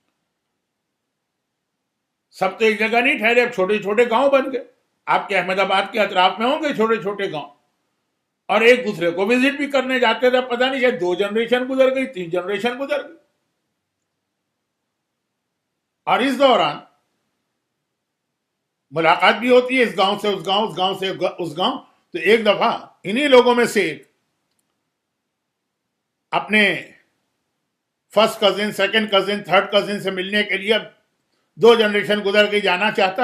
S1: سب تو ایک جگہ نہیں ٹھہرے، اب چھوٹے چھوٹے گاؤں بن گئے، آپ کے احمد آباد کے اطراف میں ہوں گے چھوٹے چھوٹے گاؤں، اور ایک دوسرے کو وزٹ بھی کرنے جاتے تھے، پتہ نہیں شاید 2 جنریشن گزر گئی، 3 جنریشن گزر گئی۔ اور اس دوران ملاقات بھی ہوتی ہے، اس گاؤں سے اس گاؤں، اس گاؤں سے اس گاؤں۔ تو ایک دفعہ انہی لوگوں میں سے ایک اپنے first cousin, second cousin, third cousin سے ملنے کے لیے 2 جنریشن گزر کے جانا چاہتا۔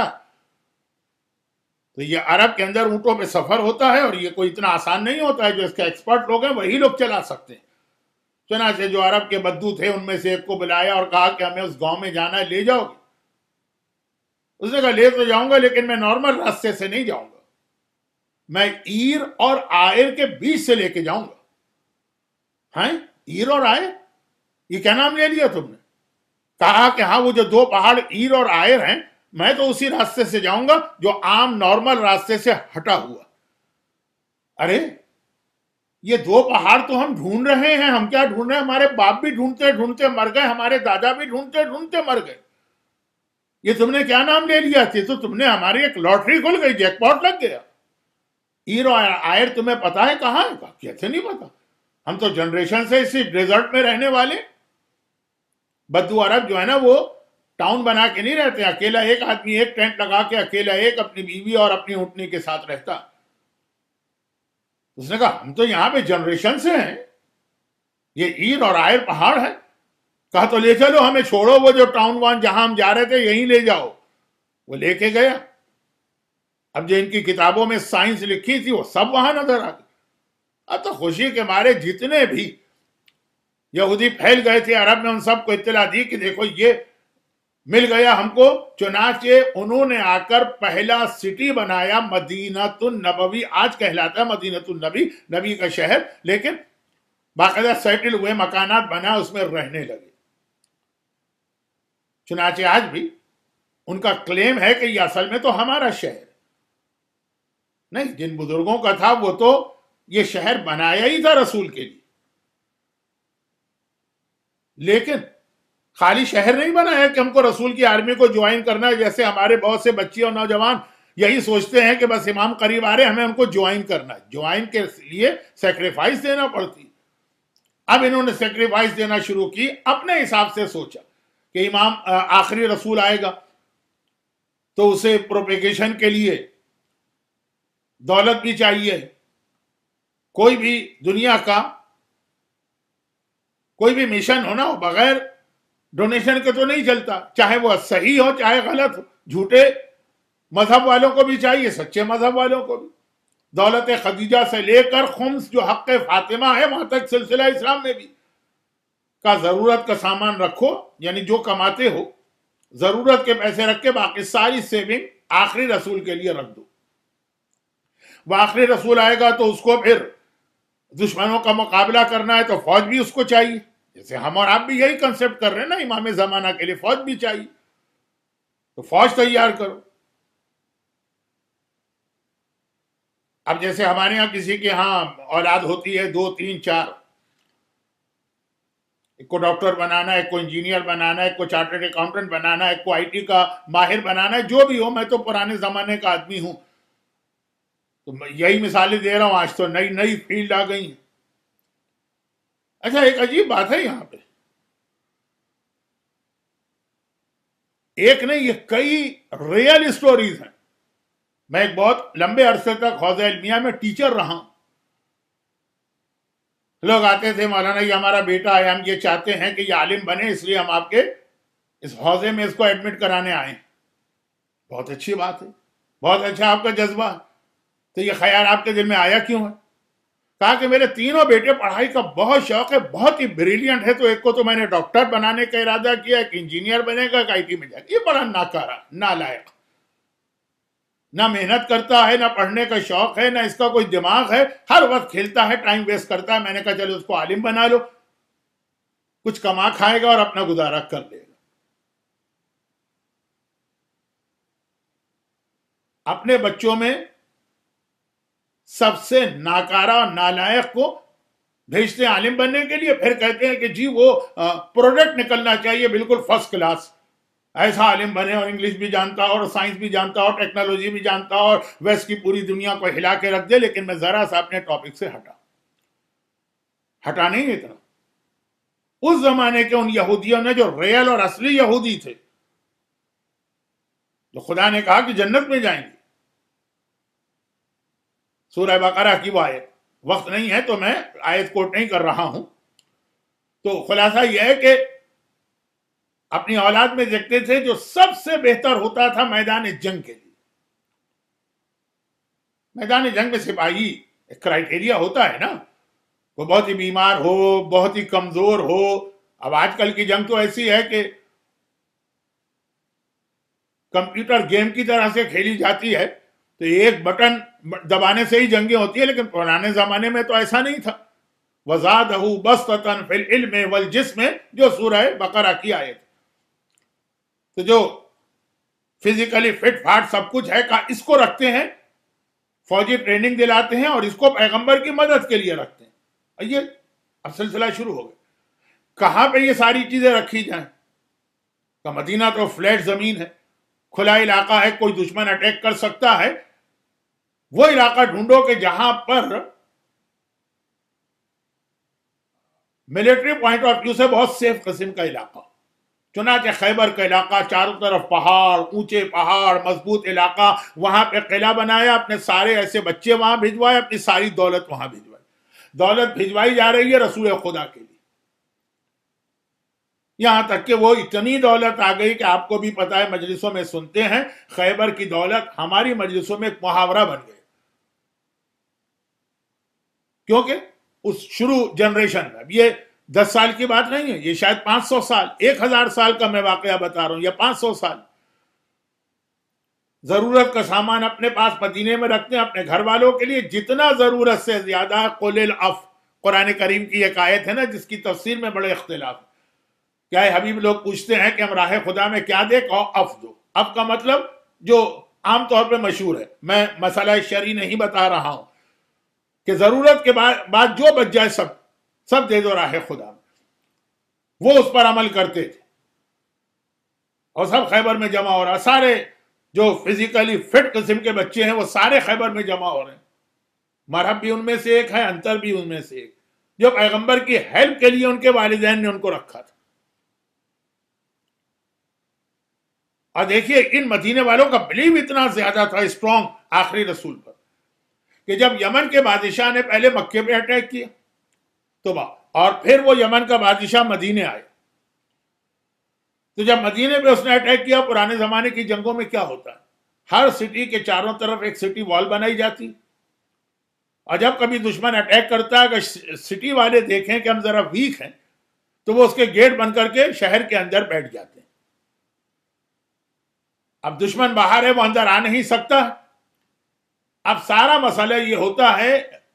S1: تو یہ عرب کے اندر اونٹوں پہ سفر ہوتا ہے، اور یہ کوئی اتنا آسان نہیں ہوتا ہے، جو اس کے ایکسپرٹ لوگ ہیں وہی لوگ چلا سکتے ہیں۔ چنانچہ جو عرب کے بدو تھے ان میں سے ایک کو بلایا اور کہا کہ ہمیں اس گاؤں میں جانا ہے، لے جاؤ گے؟ اس نے کہا لے تو جاؤں گا، لیکن میں نارمل راستے سے نہیں جاؤں گا، میں عیر اور عائر کے بیچ سے لے کے جاؤں گا۔ ہیں عیر اور عائر؟ یہ کیا نام لے لیا تم نے؟ کہا کہ ہاں وہ جو 2 پہاڑ عیر اور عائر ہیں، میں تو اسی راستے سے جاؤں گا جو عام نارمل راستے سے ہٹا ہوا۔ ارے یہ 2 پہاڑ تو ہم ڈھونڈ رہے ہیں، ہم کیا ڈھونڈ رہے ہیں؟ ہمارے باپ بھی ڈھونڈتے ڈھونڈتے مر گئے، ہمارے دادا بھی ڈھونڈتے ڈھونڈتے مر گئے، یہ تم نے کیا نام لے لیا تھی؟ تو تم نے ہماری ایک لاٹری کھل گئی، جیک پاٹ لگ گیا۔ عیر اور عائر تمہیں پتا ہے کہاں ہے؟ کہا کیسے نہیں پتا، ہم تو جنریشن سے اسی ڈیزرٹ میں رہنے والے۔ بدو عرب جو ہے نا، وہ ٹاؤن بنا کے نہیں رہتے، اکیلا ایک آدمی ایک ٹینٹ لگا کے اکیلا ایک اپنی بیوی اور اپنی اونٹنی کے ساتھ رہتا۔ اس نے کہا ہم تو یہاں پہ جنریشن سے ہیں، یہ عیر اور عائر پہاڑ ہے۔ کہا تو لے چلو، ہمیں چھوڑو، وہ جو ٹاؤن وان جہاں ہم جا رہے تھے یہیں لے جاؤ۔ وہ لے کے گیا۔ اب جو ان کی کتابوں میں سائنس لکھی تھی وہ سب وہاں نظر آ گئی۔ اب تو خوشی کے مارے جتنے بھی یہودی پھیل گئے تھے عرب میں، ان سب کو اطلاع دی کہ دیکھو یہ مل گیا ہم کو۔ چنانچہ انہوں نے آ کر پہلا سٹی بنایا مدینہ النبوی، آج کہلاتا ہے مدینہ النبی، نبی کا شہر، لیکن باقاعدہ سیٹل ہوئے، مکانات بنا، اس میں رہنے لگے۔ چنانچہ آج بھی ان کا کلیم ہے کہ یہ اصل میں تو ہمارا شہر نہیں، جن بزرگوں کا تھا وہ تو یہ شہر بنایا ہی تھا رسول کے لیے، لیکن خالی شہر نہیں بنایا کہ ہم کو رسول کی آرمی کو جوائن کرنا ہے، جیسے ہمارے بہت سے بچے اور نوجوان یہی سوچتے ہیں کہ بس امام قریب آ رہے ہمیں ان کو جوائن کرنا ہے۔ جوائن کے لیے سیکریفائس دینا پڑتی۔ اب انہوں نے سیکریفائس دینا شروع کی، اپنے حساب سے سوچا کہ امام آخری رسول آئے گا تو اسے پروپیگیشن کے لیے دولت بھی چاہیے، کوئی بھی دنیا کا کوئی بھی مشن ہونا ہو بغیر ڈونیشن کے تو نہیں چلتا، چاہے وہ صحیح ہو چاہے غلط ہو۔ جھوٹے مذہب والوں کو بھی چاہیے، سچے مذہب والوں کو بھی۔ دولت خدیجہ سے لے کر خمس جو حق فاطمہ ہے وہاں تک سلسلہ اسلام میں بھی کا ضرورت کا سامان رکھو، یعنی جو کماتے ہو ضرورت کے پیسے رکھ کے باقی ساری سیونگ آخری رسول کے لیے رکھ دو۔ وہ آخری رسول آئے گا تو اس کو پھر دشمنوں کا مقابلہ کرنا ہے تو فوج بھی اس کو چاہیے، جیسے ہم اور آپ بھی یہی کنسپٹ کر رہے ہیں نا، امام زمانہ کے لیے فوج بھی چاہیے، تو فوج تیار کرو۔ اب جیسے ہمارے ہاں کسی کے ہاں اولاد ہوتی ہے 2 3 4، ایک کو ڈاکٹر بنانا ہے، ایک کو انجینئر بنانا ہے، ایک کو چارٹرڈ اکاؤنٹنٹ بنانا ہے، ایک کو IT کا ماہر بنانا ہے، جو بھی ہو، میں تو پرانے زمانے کا آدمی ہوں تو یہی مثالیں دے رہا ہوں، آج تو نئی نئی فیلڈ آ گئی ہیں۔ اچھا ایک عجیب بات ہے یہاں پہ، ایک نہیں یہ کئی ریئل سٹوریز ہیں۔ میں ایک بہت لمبے عرصے تک حوزہ علمیہ میں ٹیچر رہا ہوں، لوگ آتے تھے، مولانا یہ ہمارا بیٹا ہے، ہم یہ چاہتے ہیں کہ یہ عالم بنے، اس لیے ہم آپ کے اس حوزے میں اس کو ایڈمٹ کرانے آئے ہیں۔ بہت اچھی بات ہے، بہت اچھا آپ کا جذبہ ہے، تو یہ خیال آپ کے دل میں آیا کیوں ہے؟ کہا کہ میرے تینوں بیٹے پڑھائی کا بہت شوق ہے، بہت ہی بریلینٹ ہے، تو ایک کو تو میں نے ڈاکٹر بنانے کا ارادہ کیا، ایک انجینئر بنے گا، ایک آئی ٹی میں جائے گا۔ یہ بڑا ناکارہ، نالائق، نہ محنت کرتا ہے، نہ پڑھنے کا شوق ہے، نہ اس کا کوئی دماغ ہے، ہر وقت کھیلتا ہے، ٹائم ویسٹ کرتا ہے۔ میں نے کہا چلو اس کو عالم بنا لو، کچھ کما کھائے گا اور اپنا گزارا کر لے گا۔ اپنے بچوں میں سب سے ناکارہ اور نالائق کو بھیجتے ہیں عالم بننے کے لیے، پھر کہتے ہیں کہ جی وہ پروڈکٹ نکلنا چاہیے بالکل فرسٹ کلاس، ایسا عالم بنے اور انگلش بھی جانتا ہو اور سائنس بھی جانتا ہو اور ٹیکنالوجی بھی جانتا ہو اور ویسٹ کی پوری دنیا کو ہلا کے رکھ دے۔ لیکن میں ذرا سا اپنے ٹاپک سے ہٹا نہیں اتنا۔ اس زمانے کے ان یہودیوں نے جو ریل اور اصلی یہودی تھے، جو خدا نے کہا کہ جنت میں جائیں گے، سورہ بقرہ کی وہ آیت، وقت نہیں ہے تو میں آیت کوٹ نہیں کر رہا ہوں، تو خلاصہ یہ ہے کہ اپنی اولاد میں دیکھتے تھے جو سب سے بہتر ہوتا تھا میدان جنگ کے لیے۔ میدان جنگ میں سپاہی ایک کرائٹیریا ہوتا ہے نا، وہ بہت ہی بیمار ہو، بہت ہی کمزور ہو۔ اب آج کل کی جنگ تو ایسی ہے کہ کمپیوٹر گیم کی طرح سے کھیلی جاتی ہے، تو ایک بٹن دبانے سے ہی جنگیں ہوتی ہیں، لیکن پرانے زمانے میں تو ایسا نہیں تھا۔ وَزَادَهُ بَسْطَةً فِي الْعِلْمِ وَالْجِسْمِ، جو سورہ بقرہ کی آیت، تو جو فزیکلی فٹ فاٹ سب کچھ ہے، اس کو رکھتے ہیں، فوجی ٹریننگ دلاتے ہیں، اور اس کو پیغمبر کی مدد کے لیے رکھتے ہیں۔ یہ اب سلسلہ شروع ہو گیا۔ کہاں پہ یہ ساری چیزیں رکھی جائیں؟ کہ مدینہ تو فلیٹ زمین ہے، کھلا علاقہ ہے، کوئی دشمن اٹیک کر سکتا ہے، وہ علاقہ ڈھونڈو کہ جہاں پر ملٹری پوائنٹ آف ویو سے بہت سیف قسم کا علاقہ۔ چنانچہ خیبر کا علاقہ، چاروں طرف پہاڑ، اونچے پہاڑ، مضبوط علاقہ، وہاں پہ قلعہ بنایا، اپنے سارے ایسے بچے وہاں بھجوائے، اپنی ساری دولت وہاں بھجوائی۔ دولت بھجوائی جا رہی ہے رسول خدا کے لیے، یہاں تک کہ وہ اتنی دولت آ گئی کہ آپ کو بھی پتا ہے، مجلسوں میں سنتے ہیں، خیبر کی دولت ہماری مجلسوں میں ایک محاورہ بن گئی، کیونکہ اس شروع جنریشن میں، یہ 10 سال کی بات نہیں ہے، یہ شاید 500 سال، 1000 سال کا میں واقعہ بتا رہا ہوں، یا 500 سال۔ ضرورت کا سامان اپنے پاس مدینے میں رکھتے ہیں اپنے گھر والوں کے لیے، جتنا ضرورت سے زیادہ۔ قل العف، قرآن کریم کی ایک آیت ہے نا جس کی تفسیر میں بڑے اختلاف۔ کیا ہے حبیب، لوگ پوچھتے ہیں کہ ہم راہ خدا میں کیا دے، کہو اف دو۔ اف کا مطلب جو عام طور پہ مشہور ہے، میں مسئلہ شرعی نہیں بتا رہا ہوں، کہ ضرورت کے بعد جو بچ جائے سب دے دو راہ خدا میں۔ وہ اس پر عمل کرتے تھے، اور سب خیبر میں جمع ہو رہا، سارے جو فزیکلی فٹ قسم کے بچے ہیں وہ سارے خیبر میں جمع ہو رہے ہیں۔ مرحب بھی ان میں سے ایک ہے، انتر بھی ان میں سے ایک، جو پیغمبر کی ہیلپ کے لیے ان کے والدین نے ان کو رکھا تھا۔ اور دیکھیے ان مدینے والوں کا بلیو اتنا زیادہ تھا اسٹرانگ آخری رسول پر، کہ جب یمن کے بادشاہ نے پہلے مکے پہ اٹیک کیا تو اور پھر وہ یمن کا بادشاہ مدینے آئے، تو جب مدینے پہ اس نے اٹیک کیا، پرانے زمانے کی جنگوں میں کیا ہوتا ہے، ہر سٹی کے چاروں طرف ایک سٹی وال بنائی جاتی، اور جب کبھی دشمن اٹیک کرتا ہے، اگر سٹی والے دیکھیں کہ ہم ذرا ویک ہیں، تو وہ اس کے گیٹ بند کر کے شہر کے اندر بیٹھ جاتے ہیں۔ اب دشمن باہر ہے، وہ اندر آ نہیں سکتا۔ اب سارا مسئلہ یہ ہوتا ہے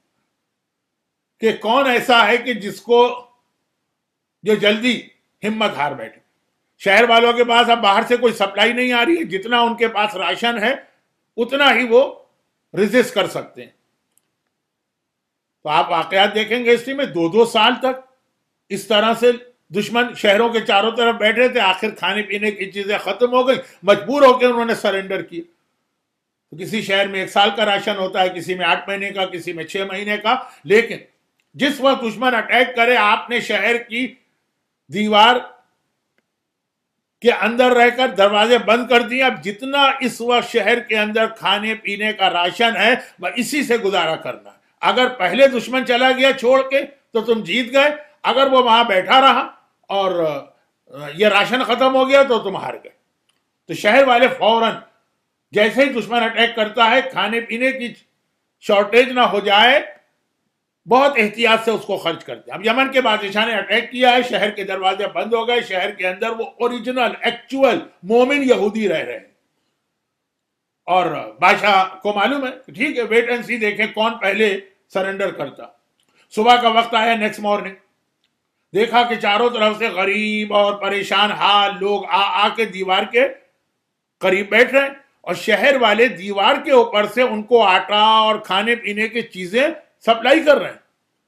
S1: کہ کون ایسا ہے کہ جس کو جو جلدی ہمت ہار بیٹھے۔ شہر والوں کے پاس اب باہر سے کوئی سپلائی نہیں آ رہی ہے، جتنا ان کے پاس راشن ہے اتنا ہی وہ ریزسٹ کر سکتے ہیں۔ تو آپ واقعات دیکھیں گے ہسٹری میں، 2 سال تک اس طرح سے دشمن شہروں کے چاروں طرف بیٹھے تھے، آخر کھانے پینے کی چیزیں ختم ہو گئی، مجبور ہو کے انہوں نے سرنڈر کیا۔ تو کسی شہر میں 1 سال کا راشن ہوتا ہے، کسی میں 8 مہینے کا، کسی میں 6 مہینے کا، لیکن جس وقت دشمن اٹیک کرے، آپ نے شہر کی دیوار کے اندر رہ کر دروازے بند کر دیے۔ اب جتنا اس وقت شہر کے اندر کھانے پینے کا راشن ہے، وہ اسی سے گزارا کرنا ہے۔ اگر پہلے دشمن چلا گیا چھوڑ کے تو تم جیت گئے، اگر وہ وہاں بیٹھا رہا اور یہ راشن ختم ہو گیا تو تم ہار گئے۔ تو شہر والے فوراً جیسے ہی دشمن اٹیک کرتا ہے، کھانے پینے کی شارٹیج نہ ہو جائے بہت احتیاط سے اس کو خرچ کرتے ہیں. اب یمن کے بادشاہ نے اٹیک کیا ہے, شہر کے دروازے بند ہو گئے, شہر کے اندر وہ اوریجنل ایکچوئل مومن یہودی رہ رہے ہیں, اور بادشاہ کو معلوم ہے کہ ٹھیک ہے ویٹ اینڈ سی, دیکھیں کون پہلے سرنڈر کرتا. صبح کا وقت آیا, نیکسٹ مارننگ دیکھا کہ چاروں طرف سے غریب اور پریشان حال لوگ آ کے دیوار کے قریب بیٹھ رہے ہیں, اور شہر والے دیوار کے اوپر سے ان کو آٹا اور کھانے پینے کی چیزیں سپلائی کر رہے ہیں.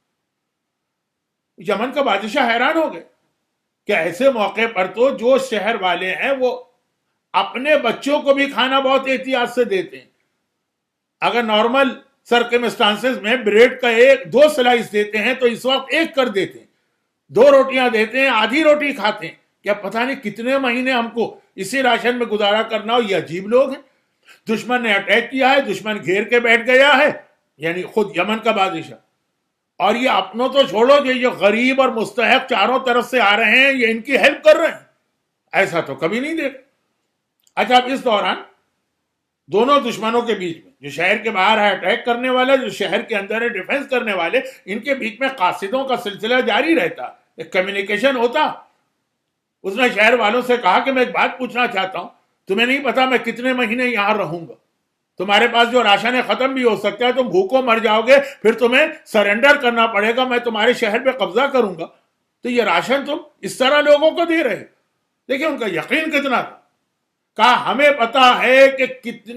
S1: یمن کا بادشاہ حیران ہو گئے کہ ایسے موقع پر تو جو شہر والے ہیں وہ اپنے بچوں کو بھی کھانا بہت احتیاط سے دیتے ہیں. اگر نارمل سرکمسٹانسز میں بریڈ کا 2 سلائس دیتے ہیں تو اس وقت 1 کر دیتے ہیں, 2 روٹیاں دیتے ہیں, آدھی روٹی کھاتے ہیں. کیا پتہ نہیں کتنے مہینے ہم کو اسی راشن میں گزارا کرنا ہو. یہ عجیب لوگ ہیں. دشمن نے اٹیک کیا ہے, دشمن گھیر کے بیٹھ گیا ہے, یعنی خود یمن کا بادشاہ, اور یہ اپنوں تو چھوڑو جو یہ غریب اور مستحق چاروں طرف سے آ رہے ہیں یہ ان کی ہیلپ کر رہے ہیں. ایسا تو کبھی نہیں دیکھا. اچھا, اب اس دوران دونوں دشمنوں کے بیچ میں, جو شہر کے باہر ہے اٹیک کرنے والے, جو شہر کے اندر ہے ڈیفنس کرنے والے, ان کے بیچ میں قاصدوں کا سلسلہ جاری رہتا, ایک کمیونیکیشن ہوتا. اس نے شہر والوں سے کہا کہ میں ایک بات پوچھنا چاہتا ہوں, تمہیں نہیں پتا میں کتنے مہینے یہاں رہوں گا, تمہارے پاس جو راشن ہے ختم بھی ہو سکتا ہے, تم بھوکوں مر جاؤ گے, پھر تمہیں سرنڈر کرنا پڑے گا, میں تمہارے شہر پہ قبضہ کروں گا, تو یہ راشن تم اس طرح لوگوں کو دے رہے. دیکھیں ان کا یقین کتنا تھا. کہا ہمیں پتا ہے کہ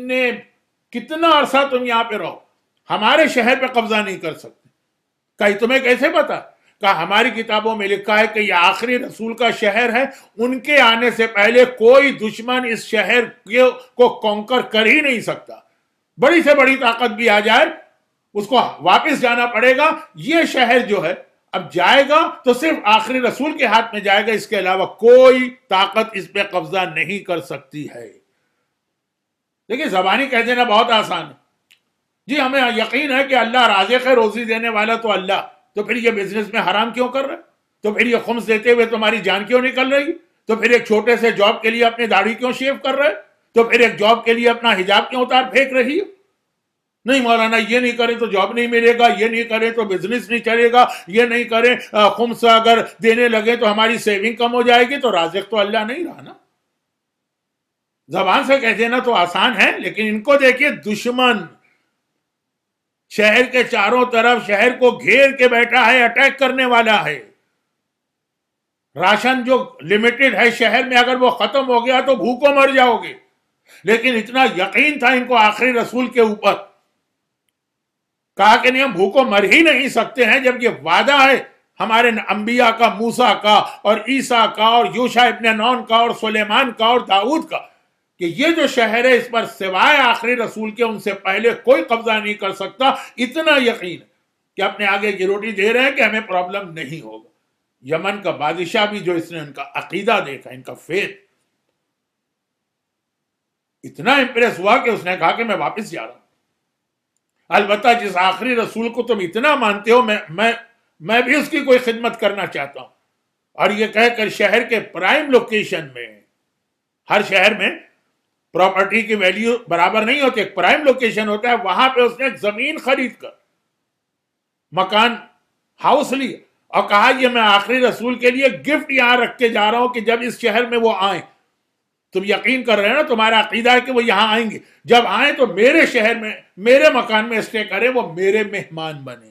S1: کتنا عرصہ تم یہاں پہ رہو, ہمارے شہر پہ قبضہ نہیں کر سکتے. کہا تمہیں کیسے پتا؟ کہا ہماری کتابوں میں لکھا ہے کہ یہ آخری رسول کا شہر ہے, ان کے آنے سے پہلے کوئی دشمن اس شہر کو کانکر کر ہی نہیں سکتا. بڑی سے بڑی طاقت بھی آ جائے اس کو واپس جانا پڑے گا. یہ شہر جو ہے اب جائے گا تو صرف آخری رسول کے ہاتھ میں جائے گا, اس کے علاوہ کوئی طاقت اس پہ قبضہ نہیں کر سکتی ہے. دیکھیں زبانی کہہ دینا بہت آسان ہے, جی ہمیں یقین ہے کہ اللہ رازق ہے, روزی دینے والا تو اللہ, تو پھر یہ بزنس میں حرام کیوں کر رہے, تو پھر یہ خمس دیتے ہوئے تمہاری جان کیوں نکل رہی, تو پھر ایک چھوٹے سے جاب کے لیے اپنی داڑھی کیوں شیو کر رہے, تو پھر ایک جاب کے لیے اپنا حجاب کیوں اتار پھینک رہی ہے. نہیں مولانا یہ نہیں کریں تو جاب نہیں ملے گا, یہ نہیں کریں تو بزنس نہیں چلے گا, یہ نہیں کریں خمس اگر دینے لگے تو ہماری سیونگ کم ہو جائے گی, تو رازق تو اللہ نہیں رہا نا. زبان سے کہہ دینا تو آسان ہے, لیکن ان کو دیکھیے دشمن شہر کے چاروں طرف شہر کو گھیر کے بیٹھا ہے, اٹیک کرنے والا ہے. راشن جو لمیٹڈ ہے شہر میں, اگر وہ ختم ہو گیا تو بھوکوں مر جاؤ گے. لیکن اتنا یقین تھا ان کو آخری رسول کے اوپر, کہا کہ نہیں ہم بھوکوں مر ہی نہیں سکتے ہیں جب یہ وعدہ ہے ہمارے انبیاء کا, موسیٰ کا اور عیسیٰ کا اور یوشع ابن نون کا اور سلیمان کا اور داؤد کا, کہ یہ جو شہر ہے اس پر سوائے آخری رسول کے ان سے پہلے کوئی قبضہ نہیں کر سکتا. اتنا یقین کہ اپنے آگے کی روٹی دے رہے ہیں کہ ہمیں پرابلم نہیں ہوگا. یمن کا بادشاہ بھی جو اس نے ان کا عقیدہ دیکھا, ان کا فیتھ, اتنا امپریس ہوا کہ اس نے کہا کہ میں واپس جا رہا ہوں. البتہ جس آخری رسول کو تم اتنا مانتے ہو, میں بھی اس کی کوئی خدمت کرنا چاہتا ہوں. اور یہ کہہ کر شہر کے پرائم لوکیشن میں, ہر شہر میں پراپرٹی کی ویلیو برابر نہیں ہوتی, ایک پرائم لوکیشن ہوتا ہے, وہاں پہ اس نے زمین خرید کر مکان ہاؤس لی اور کہا یہ میں آخری رسول کے لیے گفٹ یہاں رکھ کے جا رہا ہوں کہ جب اس شہر میں وہ آئیں, تم یقین کر رہے ہیں نا, تمہارا عقیدہ ہے کہ وہ یہاں آئیں گے, جب آئیں تو میرے شہر میں میرے مکان میں اسٹے کریں, وہ میرے مہمان بنے.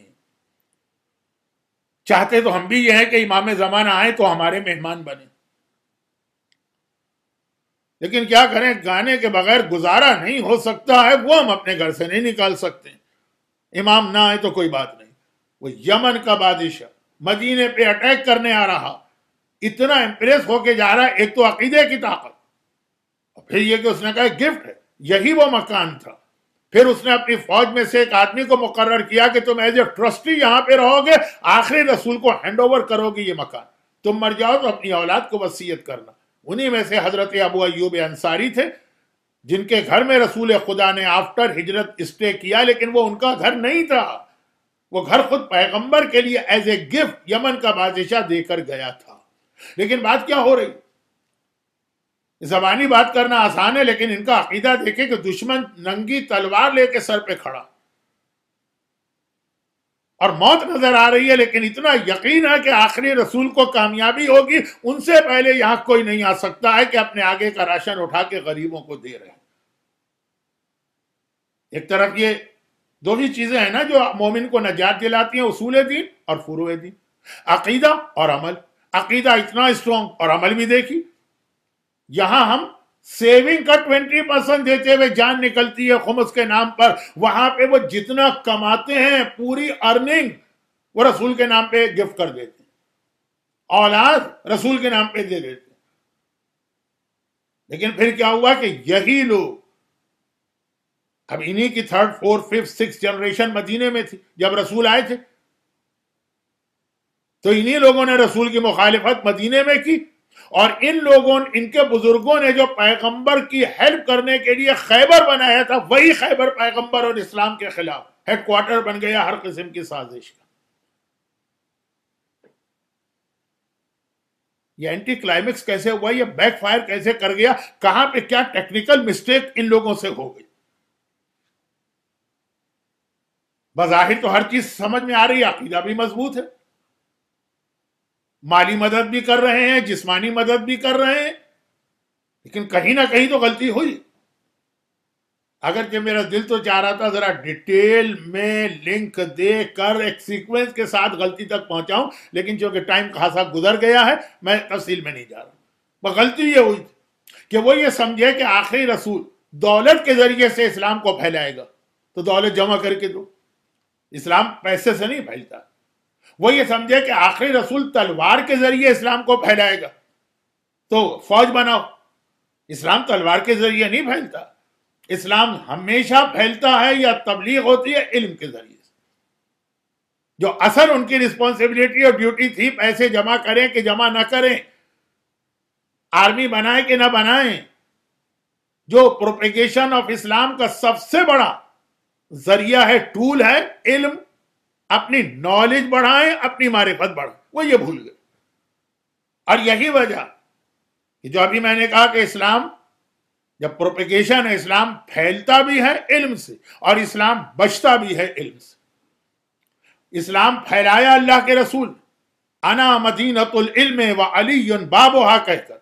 S1: چاہتے تو ہم بھی یہ ہیں کہ امام زمانہ آئیں تو ہمارے مہمان بنے, لیکن کیا کریں, گانے کے بغیر گزارا نہیں ہو سکتا ہے, وہ ہم اپنے گھر سے نہیں نکال سکتے. امام نہ آئے تو کوئی بات نہیں. وہ یمن کا بادشاہ مدینے پہ اٹیک کرنے آ رہا, اتنا امپریس ہو کے جا رہا ہے. ایک تو عقیدے کی طاقت, پھر یہ کہ اس نے کہا گفٹ ہے, یہی وہ مکان تھا. پھر اس نے اپنی فوج میں سے ایک آدمی کو مقرر کیا کہ تم ایز اے ٹرسٹی یہاں پہ رہو گے, آخری رسول کو ہینڈ اوور کرو گے یہ مکان, تم مر جاؤ تو اپنی اولاد کو وصیت کرنا. انہی میں سے حضرت ابو ایوب انصاری تھے, جن کے گھر میں رسول خدا نے آفٹر ہجرت اسٹے کیا, لیکن وہ ان کا گھر نہیں تھا, وہ گھر خود پیغمبر کے لیے ایز اے گفٹ یمن کا بادشاہ دے کر گیا تھا. لیکن بات کیا ہو رہی, زبانی بات کرنا آسان ہے, لیکن ان کا عقیدہ دیکھیں کہ دشمن ننگی تلوار لے کے سر پہ کھڑا, اور موت نظر آ رہی ہے، لیکن اتنا یقین ہے کہ آخری رسول کو کامیابی ہوگی، ان سے پہلے یہاں کوئی نہیں آ سکتا ہے کہ اپنے آگے کا راشن اٹھا کے غریبوں کو دے رہے ہیں۔ ایک طرف یہ دو ہی چیزیں ہیں نا جو مومن کو نجات دلاتی ہیں، اصول دین اور فروع دین، عقیدہ اور عمل۔ عقیدہ اتنا اسٹرانگ اور عمل بھی دیکھی، یہاں ہم سیونگ کا 20% دیتے ہوئے جان نکلتی ہے خمس کے نام پر، وہاں پہ وہ جتنا کماتے ہیں پوری ارننگ وہ رسول کے نام پہ گفٹ کر دیتے ہیں، اولاد رسول کے نام پہ دے دیتے ہیں۔ لیکن پھر کیا ہوا کہ یہی لوگ، اب انہی کی 3rd 4th 5th 6th generation مدینے میں تھی جب رسول آئے تھے، تو انہی لوگوں نے رسول کی مخالفت مدینے میں کی، اور ان لوگوں، ان کے بزرگوں نے جو پیغمبر کی ہیلپ کرنے کے لیے خیبر بنایا تھا، وہی خیبر پیغمبر اور اسلام کے خلاف ہیڈ کوارٹر بن گیا ہر قسم کی سازش کا۔ یہ اینٹی کلائمیکس کیسے ہوا، یہ بیک فائر کیسے کر گیا، کہاں پہ کیا ٹیکنیکل مسٹیک ان لوگوں سے ہو گئی؟ بظاہر تو ہر چیز سمجھ میں آ رہی ہے، عقیدہ بھی مضبوط ہے، مالی مدد بھی کر رہے ہیں، جسمانی مدد بھی کر رہے ہیں، لیکن کہیں نہ کہیں تو غلطی ہوئی۔ اگرچہ میرا دل تو چاہ رہا تھا ذرا ڈیٹیل میں لنک دے کر ایک سیکوینس کے ساتھ غلطی تک پہنچاؤں، لیکن چونکہ ٹائم خاصا گزر گیا ہے میں تفصیل میں نہیں جا رہا۔ وہ غلطی یہ ہوئی کہ وہ یہ سمجھے کہ آخری رسول دولت کے ذریعے سے اسلام کو پھیلائے گا، تو دولت جمع کر کے دو، اسلام پیسے سے نہیں پھیلتا۔ وہ یہ سمجھے کہ آخری رسول تلوار کے ذریعے اسلام کو پھیلائے گا، تو فوج بناؤ، اسلام تلوار کے ذریعے نہیں پھیلتا، اسلام ہمیشہ پھیلتا ہے یا تبلیغ ہوتی ہے علم کے ذریعے سے۔ جو اصل ان کی رسپانسبلٹی اور ڈیوٹی تھی، پیسے جمع کریں کہ جمع نہ کریں، آرمی بنائیں کہ نہ بنائیں، جو پروپیگیشن آف اسلام کا سب سے بڑا ذریعہ ہے، ٹول ہے علم، اپنی نالج بڑھائیں، اپنی معرفت بڑھائیں، وہ یہ بھول گئے۔ اور یہی وجہ کہ جو ابھی میں نے کہا کہ اسلام جب پروپیگیشن ہے، اسلام پھیلتا بھی ہے علم سے اور اسلام بچتا بھی ہے علم سے۔ اسلام پھیلایا اللہ کے رسول، انا مدینۃ العلم وعلی بابھا کہہ کر،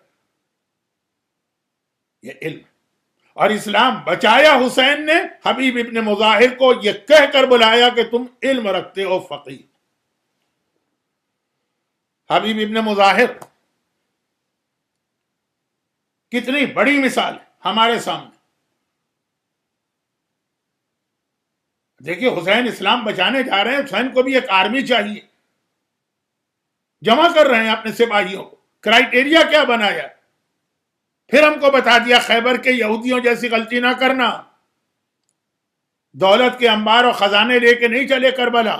S1: یہ علم، اور اسلام بچایا حسین نے حبیب ابن مظاہر کو یہ کہہ کر بلایا کہ تم علم رکھتے ہو فقیہ۔ حبیب ابن مظاہر کتنی بڑی مثال ہے ہمارے سامنے۔ دیکھیے حسین اسلام بچانے جا رہے ہیں، حسین کو بھی ایک آرمی چاہیے، جمع کر رہے ہیں اپنے سپاہیوں کو، کرائیٹیریا کیا بنایا، پھر ہم کو بتا دیا خیبر کے یہودیوں جیسی غلطی نہ کرنا، دولت کے انبار و خزانے لے کے نہیں چلے کربلا،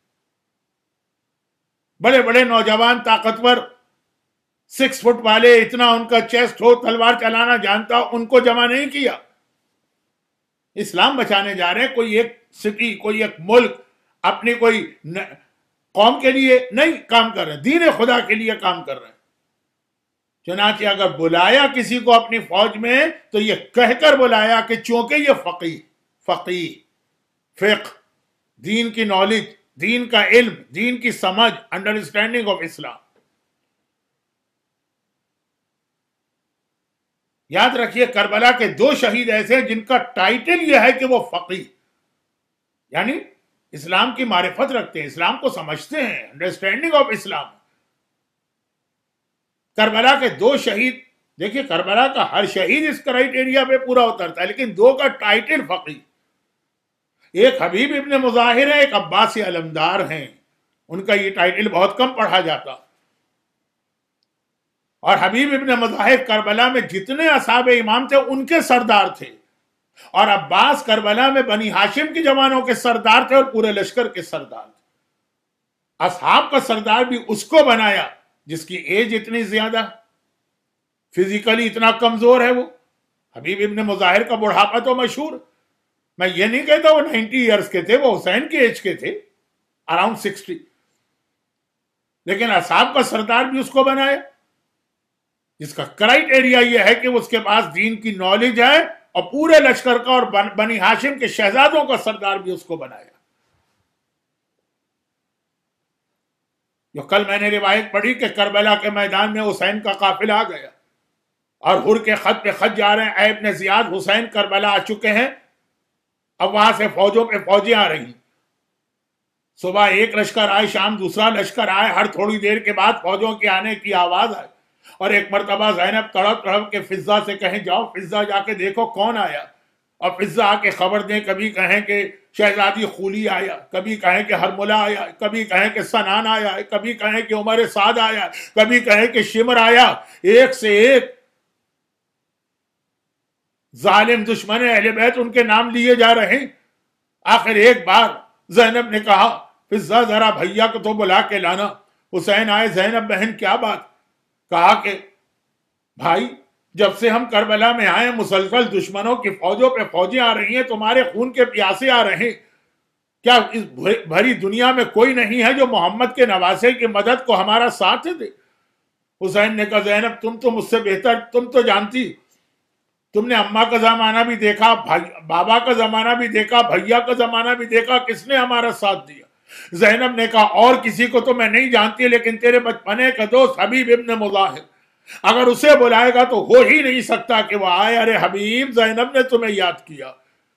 S1: بڑے بڑے نوجوان طاقتور 6 فٹ والے، اتنا ان کا چیسٹ ہو، تلوار چلانا جانتا، ان کو جمع نہیں کیا۔ اسلام بچانے جا رہے ہیں، کوئی ایک سٹی، کوئی ایک ملک، اپنی کوئی قوم کے لیے نہیں کام کر رہے ہیں، دین خدا کے لیے کام کر رہے ہیں۔ چنانچہ اگر بلایا کسی کو اپنی فوج میں تو یہ کہہ کر بلایا کہ چونکہ یہ فقیہ، فقہ، دین کی نالج، دین کا علم، دین کی سمجھ، انڈرسٹینڈنگ آف اسلام۔ یاد رکھیے کربلا کے 2 شہید ایسے ہیں جن کا ٹائٹل یہ ہے کہ وہ فقیہ، یعنی اسلام کی معرفت رکھتے ہیں، اسلام کو سمجھتے ہیں، انڈرسٹینڈنگ آف اسلام۔ کربلا کے 2 شہید، دیکھیے کربلا کا ہر شہید اس کرائیٹیریا پہ پورا اترتا ہے، لیکن 2 کا ٹائٹل فقیہ، ایک حبیب ابن مظاہر ہے، ایک عباس علمدار ہیں، ان کا یہ ٹائٹل بہت کم پڑھا جاتا۔ اور حبیب ابن مظاہر کربلا میں جتنے اصحاب امام تھے ان کے سردار تھے، اور عباس کربلا میں بنی ہاشم کے جوانوں کے سردار تھے اور پورے لشکر کے سردار تھے۔ اصحاب کا سردار بھی اس کو بنایا جس کی ایج اتنی زیادہ، فزیکلی اتنا کمزور ہے۔ وہ حبیب ابن مظاہر کا بڑھاپا تو مشہور، میں یہ نہیں کہتا وہ 90 ایئرز کے تھے، وہ حسین کی ایج کے تھے، اراؤنڈ 60، لیکن اصحاب کا سردار بھی اس کو بنایا جس کا کرائیٹیریا یہ ہے کہ اس کے پاس دین کی نالج ہے، اور پورے لشکر کا اور بنی ہاشم کے شہزادوں کا سردار بھی اس کو بنایا۔ جو کل میں نے روایت پڑھی کہ کربلا کے میدان میں حسین کا قافلہ آ گیا اور ہر کے خط پہ خط جا رہے ہیں، اے ابن زیاد حسین کربلا آ چکے ہیں، اب وہاں سے فوجوں پہ فوجیں آ رہی ہیں، صبح ایک لشکر آئے، شام دوسرا لشکر آئے، ہر تھوڑی دیر کے بعد فوجوں کے آنے کی آواز آئی، اور ایک مرتبہ زینب تڑپ تڑپ کے فضہ سے کہیں جاؤ فضہ جا کے دیکھو کون آیا، اور فضہ آ کے خبر دیں، کبھی کہیں کہ شہزادی خولی آیا، کبھی کہیں کہ ہرملہ آیا، کبھی کہیں کہ سنان آیا، کبھی کہیں کہ عمر سعد آیا، کبھی کہیں کہ شمر آیا، ایک سے ایک ظالم دشمن اہل بیت ان کے نام لیے جا رہے ہیں۔ آخر ایک بار زینب نے کہا فضہ ذرا بھیا کو تو بلا کے لانا۔ حسین آئے، زینب بہن کیا بات؟ کہا کہ بھائی جب سے ہم کربلا میں آئے مسلسل دشمنوں کی فوجوں پہ فوجیں آ رہی ہیں، تمہارے خون کے پیاسے آ رہے ہیں، کیا اس بھری دنیا میں کوئی نہیں ہے جو محمد کے نواسے کی مدد کو ہمارا ساتھ دے؟ حسین نے کہا زینب تم تو مجھ سے بہتر، تم تو جانتی، تم نے اماں کا زمانہ بھی دیکھا، بابا کا زمانہ بھی دیکھا، بھیا کا زمانہ بھی دیکھا، کس نے ہمارا ساتھ دیا؟ زینب نے کہا اور کسی کو تو میں نہیں جانتی، لیکن تیرے بچپنے کا دوست حبیب ابن مظاہر، اگر اسے بلائے گا تو ہو ہی نہیں سکتا کہ وہ آئے۔ ارے حبیب زینب نے تمہیں یاد کیا۔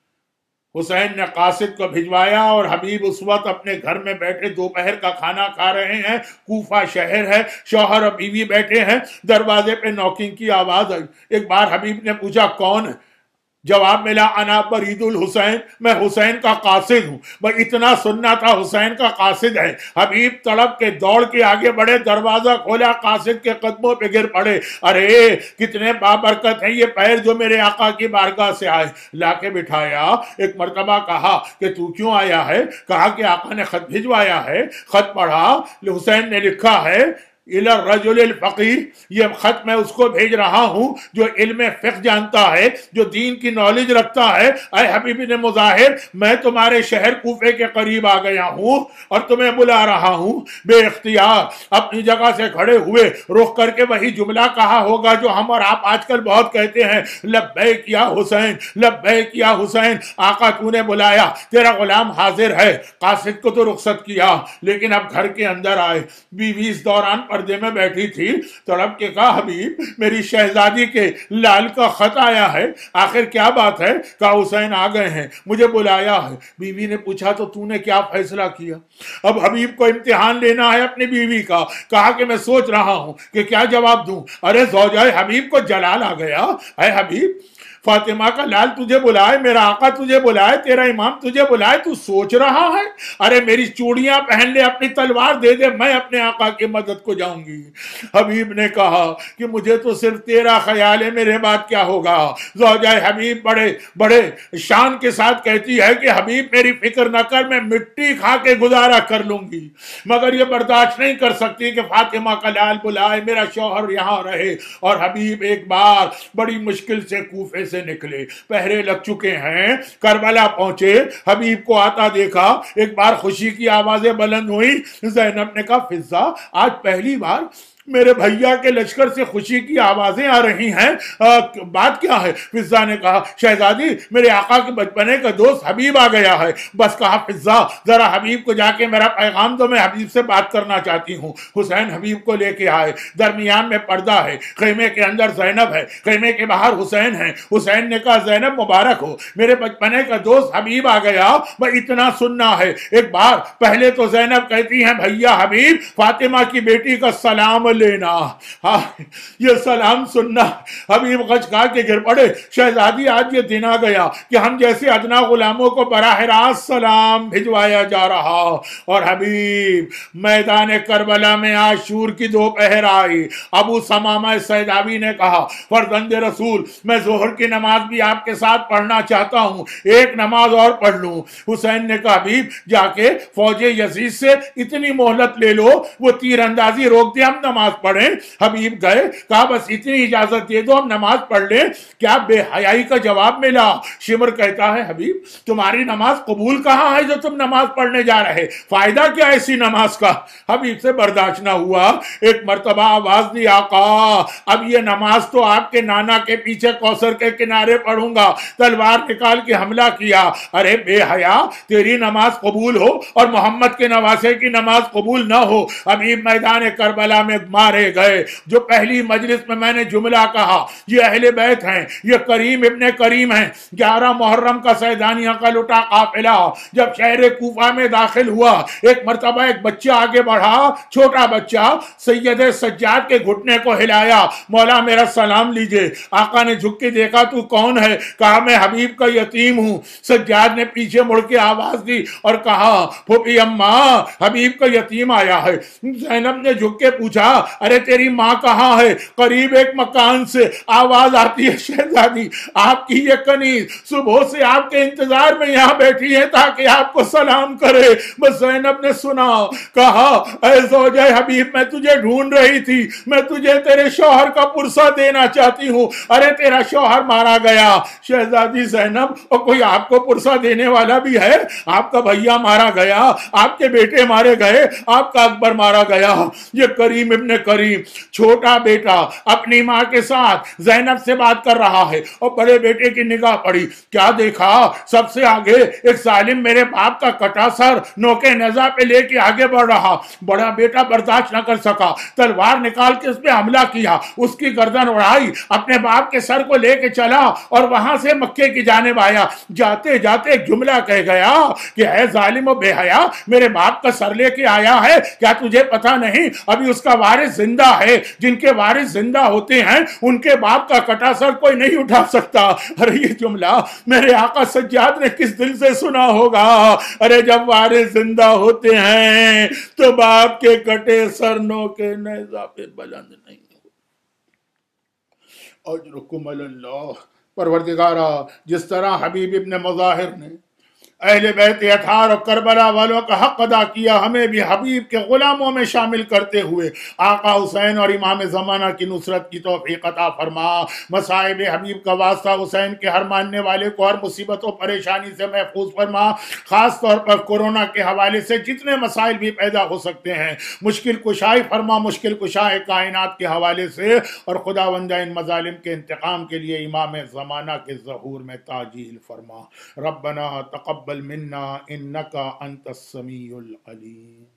S1: حسین نے قاصد کو بھجوایا اور حبیب اس وقت اپنے گھر میں بیٹھے دوپہر کا کھانا کھا رہے ہیں، کوفہ شہر ہے، شوہر اور بیوی بیٹھے ہیں، دروازے پہ نوکنگ کی آواز آئی۔ ایک بار حبیب نے پوچھا کون ہے؟ جواب ملا انا برید الحسین، میں حسین کا قاصد ہوں۔ بس اتنا سننا تھا حسین کا قاصد ہے۔ حبیب تڑپ کے دوڑ کے آگے بڑھے، دروازہ کھولا، قاصد کے قدموں پہ گر پڑے۔ ارے کتنے بابرکت ہیں یہ پیر جو میرے آقا کی بارگاہ سے آئے۔ لا کے بٹھایا، ایک مرتبہ کہا کہ تو کیوں آیا ہے؟ کہا کہ آقا نے خط بھجوایا ہے۔ خط پڑھا، حسین نے لکھا ہے الی الرجل الفقیہ، یہ خط میں اس کو بھیج رہا ہوں جو علم فقہ جانتا ہے، جو دین کی نالج رکھتا ہے۔ اے حبیب بن مظاہر، میں تمہارے شہر کوفے کے قریب آ گیا ہوں اور تمہیں بلا رہا ہوں۔ بے اختیار اپنی جگہ سے کھڑے ہوئے، رخ کر کے وہی جملہ کہا ہوگا جو ہم اور آپ آج کل بہت کہتے ہیں، لبیک یا حسین، لبیک یا حسین۔ آقا تو نے بلایا، تیرا غلام حاضر ہے۔ قاصد کو تو رخصت کیا، لیکن اب گھر کے اندر آئے، بیوی اس دوران پردے میں بیٹھی تھی، تڑپ کے کہا حبیب میری شہزادی کے لال کا خط آیا ہے، آخر کیا بات ہے؟ کہا حسین آ گئے ہیں، مجھے بلایا ہے۔ بیوی نے پوچھا تو نے کیا فیصلہ کیا؟ اب حبیب کو امتحان لینا ہے اپنی بیوی کا۔ کہا کہ میں سوچ رہا ہوں کہ کیا جواب دوں۔ ارے زوجہ حبیب کو جلال آ گیا۔ اے حبیب فاطمہ کا لال تجھے بلائے، میرا آقا تجھے بلائے، تیرا امام تجھے بلائے، تو سوچ رہا ہے؟ ارے میری چوڑیاں پہن لے، اپنی تلوار دے دے، میں اپنے آقا کی مدد کو جاؤں گی۔ حبیب نے کہا کہ مجھے تو صرف تیرا خیال ہے، میرے بعد کیا ہوگا؟ زوجہ حبیب بڑے شان کے ساتھ کہتی ہے کہ حبیب میری فکر نہ کر، میں مٹی کھا کے گزارا کر لوں گی، مگر یہ برداشت نہیں کر سکتی کہ فاطمہ کا لال بلائے، میرا شوہر یہاں رہے۔ اور حبیب ایک بار بڑی مشکل سے کوفے سے نکلے، پہرے لگ چکے ہیں، کربلا پہنچے، حبیب کو آتا دیکھا، ایک بار خوشی کی آوازیں بلند ہوئی۔ زینب نے کہا فضہ آج پہلی بار میرے بھیا کے لشکر سے خوشی کی آوازیں آ رہی ہیں، بات کیا ہے؟ فضہ نے کہا شہزادی میرے آقا کے بچپنے کا دوست حبیب آ گیا ہے۔ بس کہا فضہ ذرا حبیب کو جا کے میرا پیغام دو، میں حبیب سے بات کرنا چاہتی ہوں۔ حسین حبیب کو لے کے آئے، درمیان میں پردہ ہے، خیمے کے اندر زینب ہے، خیمے کے باہر حسین ہے۔ حسین نے کہا زینب مبارک ہو، میرے بچپنے کا دوست حبیب آ گیا، میں اتنا سننا ہے۔ ایک بار پہلے تو زینب کہتی ہیں بھیا حبیب فاطمہ کی بیٹی کا سلام لینا، ہاں یہ سلام سننا۔ حبیب غچ کھا کے گر پڑے، شہزادی آج یہ دن آ گیا کہ ہم جیسے ادنا غلاموں کو براہ راست سلام بھجوایا جا رہا۔ اور حبیب میدان کربلا میں عاشور کی دوپہر آئی۔ ابو ثمامہ سیداوی نے کہا فرزند رسول میں ظہر کی نماز بھی آپ کے ساتھ پڑھنا چاہتا ہوں، ایک نماز اور پڑھ لوں۔ حسین نے کہا حبیب جا کے فوج یزید سے اتنی مہلت لے لو وہ تیر اندازی روک دے، ہم نماز नमाज पढ़ें। हबीब गए, कहा बस इतनी इजाजत दे दो हम नमाज पढ़ लें। क्या बेहयाई का जवाब मिला। शिमर कहता है हबीब तुम्हारी नमाज कबूल कहां है जो तुम नमाज पढ़ने जा रहे, फायदा क्या ऐसी नमाज का। हबीब से बर्दाश्त ना हुआ, एक मर्तबा आवाज दी आका अब ये नमाज तो आपके नाना के पीछे कौसर के किनारे पढ़ूंगा। तलवार निकाल के हमला किया। अरे बेहया तेरी नमाज कबूल हो और मोहम्मद के नवासे की नमाज कबूल ना हो। हबीब मैदान करबला में मारे गए। जो पहली मजलिस में मैंने जुमला कहा ये अहले बैत हैं, ये करीम इब्ने करीम हैं। 11 मुहर्रम का सैदानिया का लुटा काफिला जब शहर कूफा में दाखिल हुआ, एक मर्तबा एक बच्चा आगे बढ़ा, छोटा बच्चा, सैयद सज्जाद के घुटने को हिलाया, मौला मेरा सलाम लीजिए। आका ने झुक के देखा तू कौन है, कहा मैं हबीब का यतीम हूं। सज्जाद ने पीछे मुड़ के आवाज दी और कहा फूफी अम्मा हबीब का यतीम आया है। ज़ैनब ने झुक के पूछा अरे तेरी माँ कहाँ है। करीब एक मकान से आवाज आती है शहजादी आपकी ये कनीज सुबह से आपके इंतजार में यहाँ बैठी है ताकि आपको सलाम करे। बस ज़ैनब ने सुना, कहा ऐ ज़ौजे हबीब मैं तुझे ढूंढ रही थी, मैं तुझे तेरे शौहर का पुरसा देना चाहती हूँ। अरे तेरा शौहर मारा गया। शहजादी ज़ैनब और कोई आपको पुरसा देने वाला भी है, आपका भैया मारा गया, आपके बेटे मारे गए, आपका अकबर मारा गया। ये करीम इब्ने करीम छोटा बेटा अपनी माँ के साथ ज़ैनब से बात कर रहा है और बड़े बेटे की निगाह पड़ी, क्या देखा सबसे आगे एक जालिम मेरे बाप का कटा सर नोके नजा पे लेके आगे बढ़ रहा। बड़ा बेटा बर्दाश्त न कर सका, तलवार निकाल के उस पे हमला किया, उसकी गर्दन उड़ाई, अपने बाप के सर को लेके चला और वहां से मक्के की जानिब आया। जाते जाते एक जुमला कह गया कि है जालिम और बेहया मेरे बाप का सर लेके आया है, क्या तुझे पता नहीं अभी उसका वारिस जिंदा है। जिनके वारिस जिंदा होते हैं उनके बाप का कटा सर कोई नहीं उठा सकता। अरे ये जुमला मेरे आका सज्जाद ने किस दिल से सुना होगा। अरे जब वारिस जिंदा होते हैं तो बाप के कटे सर नो के नेज़ा पे बुलंद नहीं हो। अजरुकुम अल्लाह। परवरदिगारा जिस तरह हबीब इब्ने मुज़ाहिर ने अहले बैत अतार और करबला वालों का हक अदा किया, हमें भी हबीब के गुलामों में शामिल करते हुए आका हुसैन और इमाम ज़माना की नुसरत की तौफीक अता फरमा। मसाइब हबीब का वास्ता हुसैन के हर मानने वाले को हर मुसीबत और परेशानी से महफूज फरमा। ख़ास तौर पर कोरोना के हवाले से जितने मसाइल भी पैदा हो सकते हैं मुश्किल कुशाई फरमा, मुश्किल कुशाई कायनात के हवाले से, और खुदावंदा इन मजालिम के इंतकाम के लिए इमाम ज़माना के ज़हूर में ताजील फरमा। रब्बना तक़ब्बल मिन्ना इन्नका अंतस समीउल अलीम।